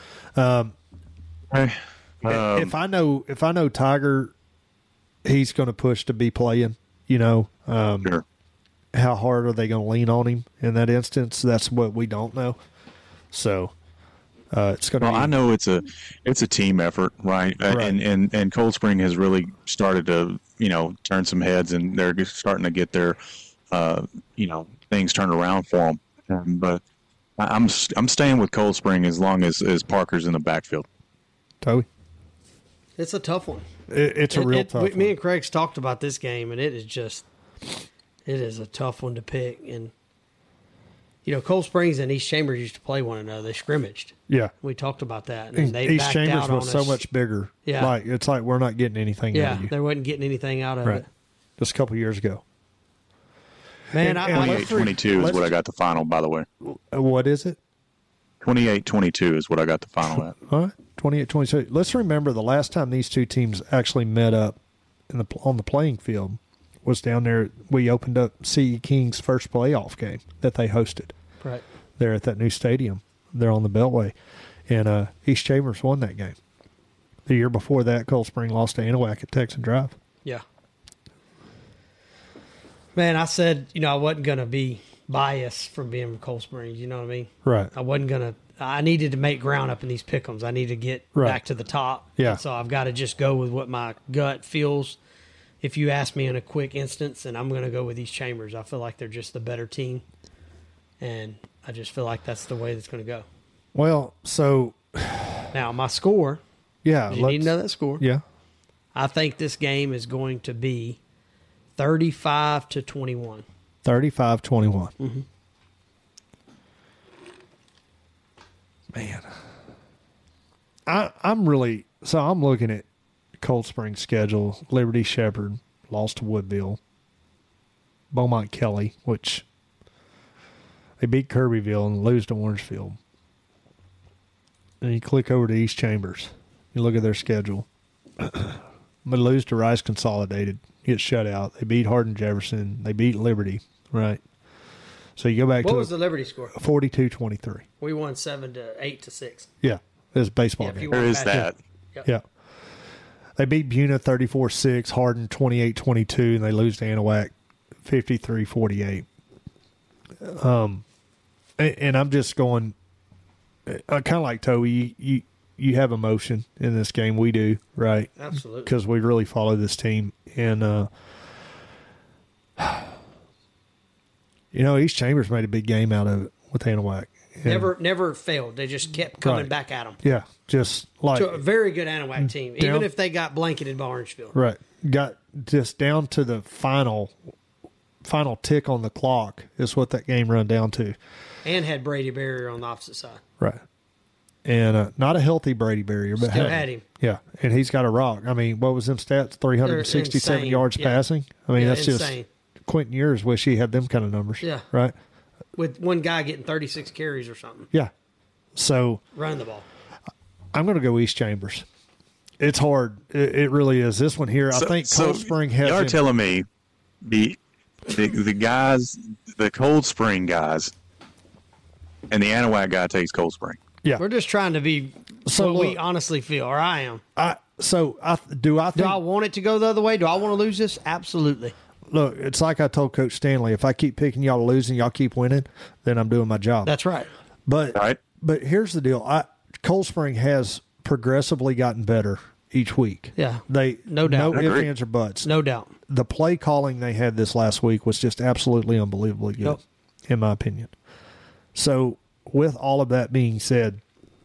if I know Tiger, he's going to push to be playing. Sure. How hard are they going to lean on him in that instance? That's what we don't know. So. It's going to. Well, I know it's a team effort, right? And Cold Spring has really started to turn some heads, and they're just starting to get their things turned around for them. But I'm staying with Cold Spring as long as Parker's in the backfield. Toby, it's a tough one. It's a real tough one. Me and Craig's talked about this game, and it is a tough one to pick. And Cold Springs and East Chambers used to play one another. They scrimmaged. Yeah. We talked about that. And they East backed Chambers out was on so much bigger. Yeah. It's like we're not getting anything out of you. They wasn't getting anything out of it. Just a couple years ago. Man, 28-22 is what I got the final, by the way. What is it? 28-22 is what I got the final at. All right, 28-22. Let's remember the last time these two teams actually met up on the playing field was down there. We opened up CE King's first playoff game that they hosted. Right. There at that new stadium there on the Beltway. And East Chambers won that game. The year before that, Cold Spring lost to Anahuac at Texan Drive. Yeah. Man, I said, I wasn't going to be biased from being from Cold Springs. You know what I mean? Right. I wasn't going to – I needed to make ground up in these pick'ems. I need to get back to the top. Yeah. And so I've got to just go with what my gut feels. If you ask me in a quick instance, and I'm going to go with East Chambers. I feel like they're just the better team. And I just feel like that's the way it's going to go. Well, so now my score. Yeah, you need to know that score. Yeah, I think this game is going to be 35-21. 35-21. Mm-hmm. Man, I'm looking at Cold Spring's schedule. Liberty Shepherd lost to Woodville. Beaumont Kelly, which. They beat Kirbyville and lose to Orangefield. And you click over to East Chambers. You look at their schedule. They lose to Rice Consolidated. Get shut out. They beat Hardin Jefferson. They beat Liberty. Right. So you go back what to was the Liberty score? 42-23. We won 7-8-6. Yeah. It was a baseball game. Where is that? Yeah. They beat Buna 34-6, Hardin 28-22, and they lose to Anahuac 53-48. And I'm just going, kind of like Toby, you have emotion in this game. We do, right? Absolutely. Because we really follow this team. And, East Chambers made a big game out of it with Anahuac. Never failed. They just kept coming back at them. Yeah, just like. To a very good Anahuac team, even if they got blanketed by Orangefield. Right. Got just down to the final tick on the clock is what that game run down to. And had Brady Barrier on the opposite side. Right. And not a healthy Brady Barrier, but still had him. Yeah, and he's got a rock. I mean, what was them stats? 367 yards passing? I mean, that's insane. Just Quentin Years wish he had them kind of numbers. Yeah. Right? With one guy getting 36 carries or something. Yeah. So running the ball. I'm going to go East Chambers. It's hard. It really is. This one here, I think Cold Spring has. You're telling me the guys, the Cold Spring guys, and the Anahuac guy takes Cold Spring. Yeah, we're just trying to be what we honestly feel, or I am. Do I want it to go the other way? Do I want to lose this? Absolutely. Look, it's like I told Coach Stanley, if I keep picking y'all to lose and y'all keep winning, then I'm doing my job. That's right. But But here's the deal. Cold Spring has progressively gotten better each week. Yeah. No doubt. No ifs, ands, or buts. No doubt. The play calling they had this last week was just absolutely unbelievably good, Yep. in my opinion. So, with all of that being said,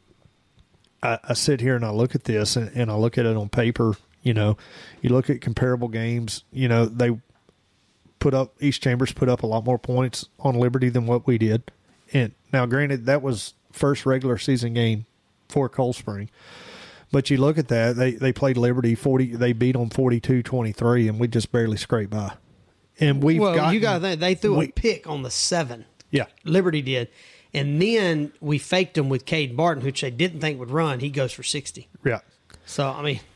I sit here and I look at this and I look at it on paper. You look at comparable games. They East Chambers put up a lot more points on Liberty than what we did. And now, granted, that was first regular season game for Cold Spring. But you look at that, they played Liberty 40. They beat them 42-23, and we just barely scraped by. And you got to think they threw a pick on the 7. Yeah, Liberty did, and then we faked them with Cade Barton, which they didn't think would run. He goes for 60. Yeah. So I mean,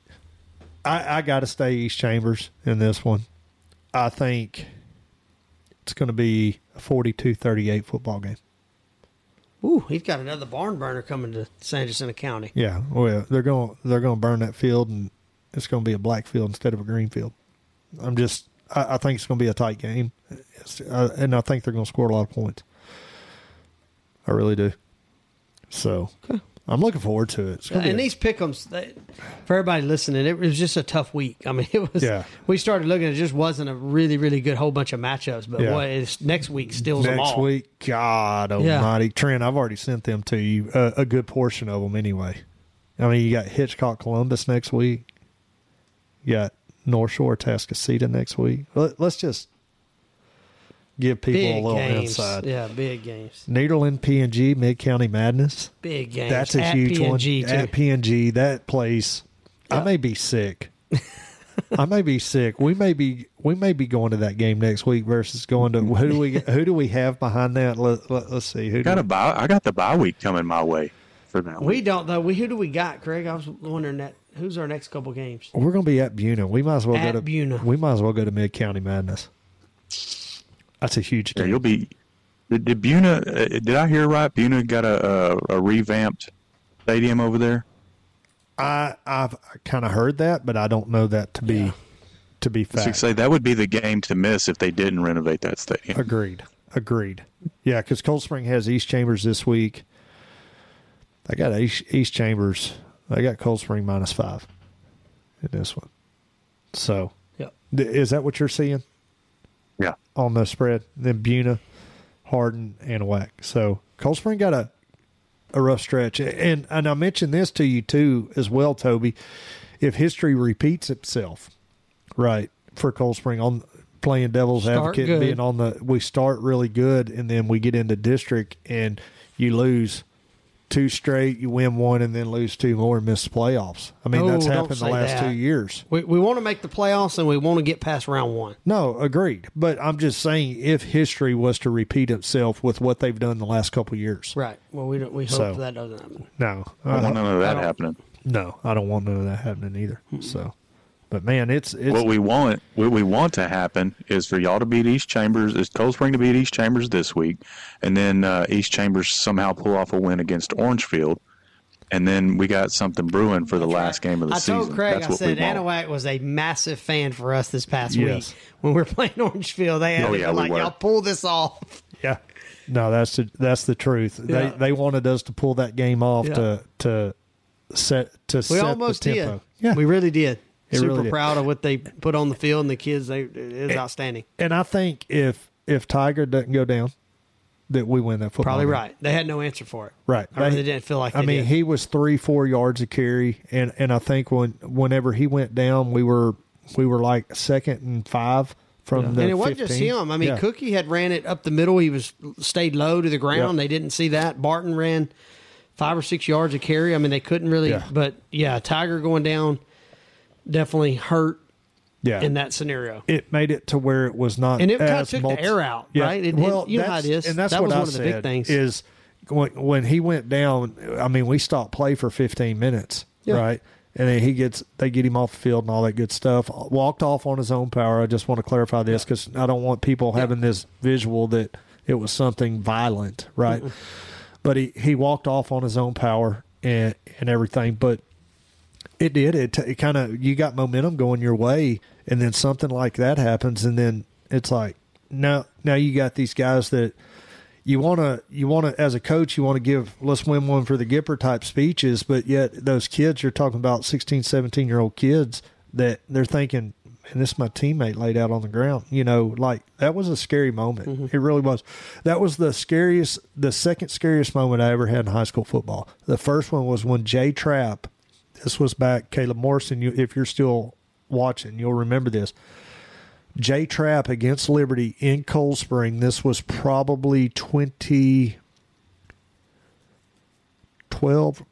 I got to stay East Chambers in this one. I think it's going to be a 42-38 football game. Ooh, he's got another barn burner coming to San Jacinto County. Yeah, well, they're going to burn that field, and it's going to be a black field instead of a green field. I think it's going to be a tight game, and I think they're going to score a lot of points. I really do. So I'm looking forward to it. And these pick'ems, for everybody listening, it was just a tough week. I mean, it was. Yeah. We started looking; it just wasn't a really, really good whole bunch of matchups. But next week steals them all. Next week, God Almighty, Trent! I've already sent them to you. A good portion of them, anyway. I mean, you got Hitchcock, Columbus next week. You got North Shore, Tascasita next week. Let's just give people a little insight. Yeah, big games. Nederland, PNG, Mid-County Madness. Big games. That's a huge PNG one. too. At PNG, that place, I may be sick. I may be sick. We may be going to that game next week versus going to who do we have behind that? Let's see. I got the bye week coming my way for that. We don't though. Who do we got, Craig? I was wondering that. Who's our next couple games? We're going to be at Buna. We might as well at go to Buna. We might as well go to Mid-County Madness. That's a huge game. Yeah, you'll be. Did Buna? Did I hear right? Buna got a revamped stadium over there. I've kind of heard that, but I don't know that to be fact. Say that would be the game to miss if they didn't renovate that stadium. Agreed. Yeah, because Cold Spring has East Chambers this week. I got East Chambers. I got Cold Spring -5 in this one. So, is that what you're seeing? Yeah. On the spread. Then Buna, Hardin, Anahuac. So Cold Spring got a rough stretch. And I mentioned this to you too as well, Toby. If history repeats itself, right, for Cold Spring on playing devil's advocate and being we start really good and then we get into district and you lose 2 straight, you win 1 and then lose 2 more and miss the playoffs. I mean, that's happened the last 2 years. We want to make the playoffs and we want to get past round 1. No, agreed. But I'm just saying if history was to repeat itself with what they've done the last couple of years. Right. Well, we hope that doesn't happen. No. I don't want none of that happening. No, I don't want none of that happening either. So, but man, it's what we want to happen is for y'all to beat East Chambers, is Cold Spring to beat East Chambers this week, and then East Chambers somehow pull off a win against Orangefield, and then we got something brewing for the last game of the season. I told Craig, I said Anahuac was a massive fan for us this past week when we were playing Orangefield. They had y'all pull this off. Yeah, no, that's the truth. Yeah. They wanted us to pull that game off to set we almost the tempo. Did. Yeah, we really did. Super really proud of what they put on the field, and the kids, it is outstanding. And I think if Tiger doesn't go down, that we win that football Probably game. Right. They had no answer for it. Right. I really didn't feel like they did. He was 3-4 yards a carry, and I think whenever he went down, we were like 2nd and 5 from the 15. And it wasn't just him. I mean, Cookie had ran it up the middle. He stayed low to the ground. Yep. They didn't see that. Barton ran 5 or 6 yards a carry. I mean, they couldn't really. Yeah. But, Tiger going down definitely hurt in that scenario. It made it to where it was not. And it kind of took the air out, right? You know how it is. And that's that what was I one of the said big things. Is when he went down, I mean, we stopped play for 15 minutes, right? And then they get him off the field and all that good stuff. Walked off on his own power. I just want to clarify this because I don't want people having this visual that it was something violent, right? Mm-mm. But he walked off on his own power and everything. But it did. It kind of, you got momentum going your way, and then something like that happens, and then it's like, now you got these guys that you want to, as a coach, you want to give, let's win one for the Gipper type speeches, but yet those kids, you're talking about 16, 17-year-old kids that they're thinking, and this is my teammate laid out on the ground. Like that was a scary moment. Mm-hmm. It really was. That was the second scariest moment I ever had in high school football. The first one was when Jay Trapp, this was back, Caleb Morrison, if you're still watching, you'll remember this. Jay Trapp against Liberty in Cold Spring. This was probably 2012.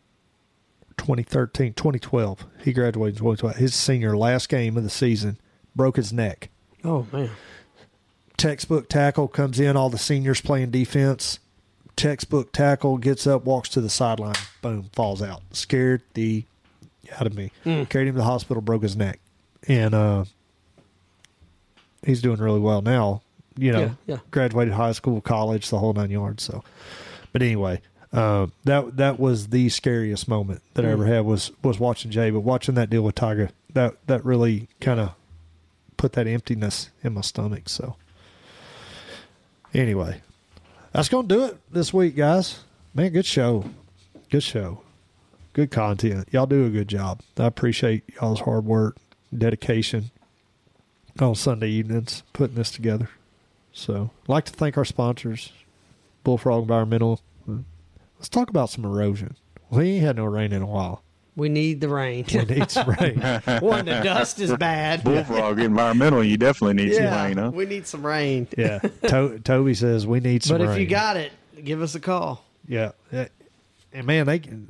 He graduated in 2012. His senior, last game of the season, broke his neck. Oh, man. Textbook tackle comes in, all the seniors playing defense. Textbook tackle gets up, walks to the sideline, boom, falls out. Scared the out of me. Carried him to the hospital, broke his neck. And he's doing really well now. Graduated high school, college, the whole 9 yards. So, but anyway, that was the scariest moment that I ever had was watching Jay. But watching that deal with Tiger, that really kind of put that emptiness in my stomach. So, anyway, that's gonna do it this week, guys. Man, good show, good content. Y'all do a good job. I appreciate y'all's hard work, dedication on Sunday evenings putting this together. So, I'd like to thank our sponsors, Bullfrog Environmental. Let's talk about some erosion. We ain't had no rain in a while. We need the rain. We need some rain. One, the dust is bad. Bullfrog Environmental, you definitely need some rain, huh? We need some rain. Yeah. Toby says we need some rain. But if you got it, give us a call. Yeah. And, man,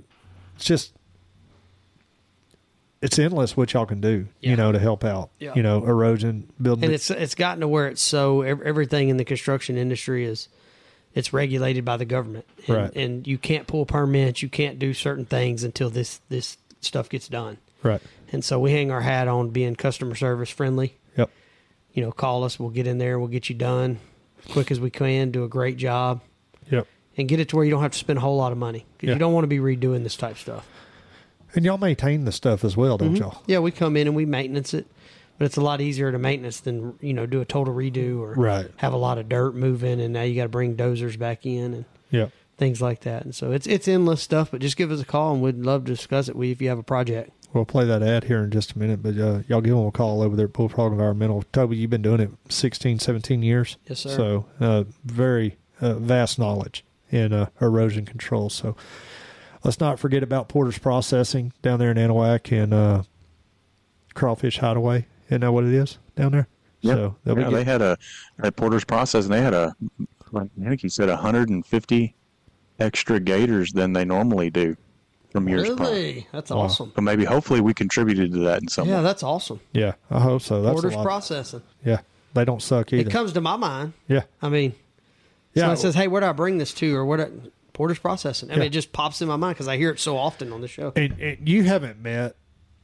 it's endless what y'all can do, to help out, erosion, building. And it's gotten to where it's so everything in the construction industry it's regulated by the government. And, right. And you can't pull permits. You can't do certain things until this stuff gets done. Right. And so we hang our hat on being customer service friendly. Yep. Call us. We'll get in there. We'll get you done as quick as we can, do a great job. Yep. And get it to where you don't have to spend a whole lot of money. Because you don't want to be redoing this type of stuff. And y'all maintain the stuff as well, don't y'all? Yeah, we come in and we maintenance it. But it's a lot easier to maintenance than, do a total redo or have a lot of dirt moving, and now you got to bring dozers back in and things like that. And so it's endless stuff, but just give us a call, and we'd love to discuss it with you if you have a project. We'll play that ad here in just a minute, but y'all give them a call over there at Bullfrog Environmental. Toby, you've been doing it 16, 17 years. Yes, sir. So very vast knowledge in erosion control. So let's not forget about Porter's Processing down there in Anahuac and Crawfish Hideaway. Isn't that what it is down there? Yeah. So they had at Porter's Processing, they had I think he said 150 extra gators than they normally do from years past. Really? That's awesome. So maybe, hopefully, we contributed to that in some way. Yeah, that's awesome. Yeah, I hope so. That's Porter's Processing. Yeah, they don't suck either. It comes to my mind. Yeah. I mean, someone says, hey, where do I bring this to? Or Porter's Processing. I mean, it just pops in my mind because I hear it so often on the show. And you haven't met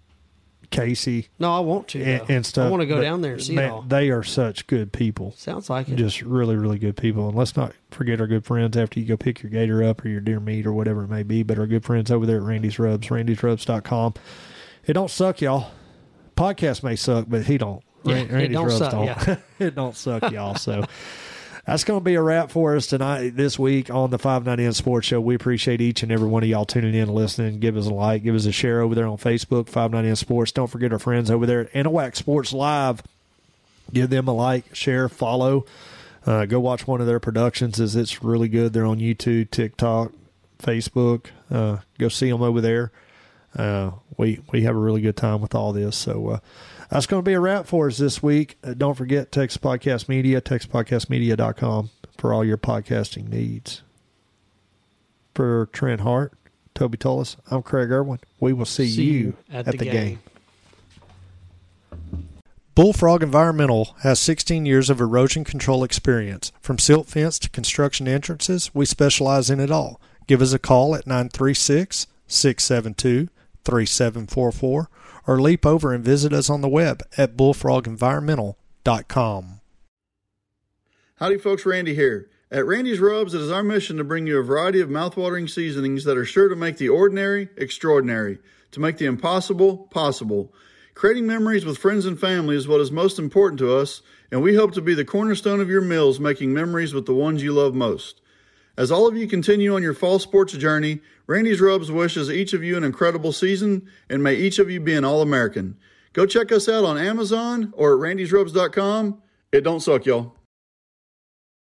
Casey. No, I want to. And stuff. I want to go down there and see it all. They are such good people. Sounds like it. Just really, really good people. And let's not forget our good friends after you go pick your gator up or your deer meat or whatever it may be, but our good friends over there at Randy's Rubs, randysrubs.com. It don't suck, y'all. Podcast may suck, but he don't. Randy's Rubs don't. Yeah. It don't suck, y'all. So that's going to be a wrap for us tonight, this week on the 590 Sports Show. We appreciate each and every one of y'all tuning in and listening. Give us a like. Give us a share over there on Facebook, 590 Sports. Don't forget our friends over there at Anahuac Sports Live. Give them a like, share, follow. Go watch one of their productions. It's really good. They're on YouTube, TikTok, Facebook. Go see them over there. We have a really good time with all this. So that's going to be a wrap for us this week. Don't forget Texas Podcast Media, TexasPodcastMedia.com for all your podcasting needs. For Trent Hart, Toby Tullis, I'm Craig Irwin. We will see you at the game. Bullfrog Environmental has 16 years of erosion control experience. From silt fence to construction entrances, we specialize in it all. Give us a call at 936-672-3744 or leap over and visit us on the web at bullfrogenvironmental.com. Howdy folks, Randy here. At Randy's Rubs, it is our mission to bring you a variety of mouthwatering seasonings that are sure to make the ordinary extraordinary, to make the impossible possible. Creating memories with friends and family is what is most important to us, and we hope to be the cornerstone of your meals, making memories with the ones you love most. As all of you continue on your fall sports journey, Randy's Rubs wishes each of you an incredible season, and may each of you be an All-American. Go check us out on Amazon or at randysrubs.com. It don't suck, y'all.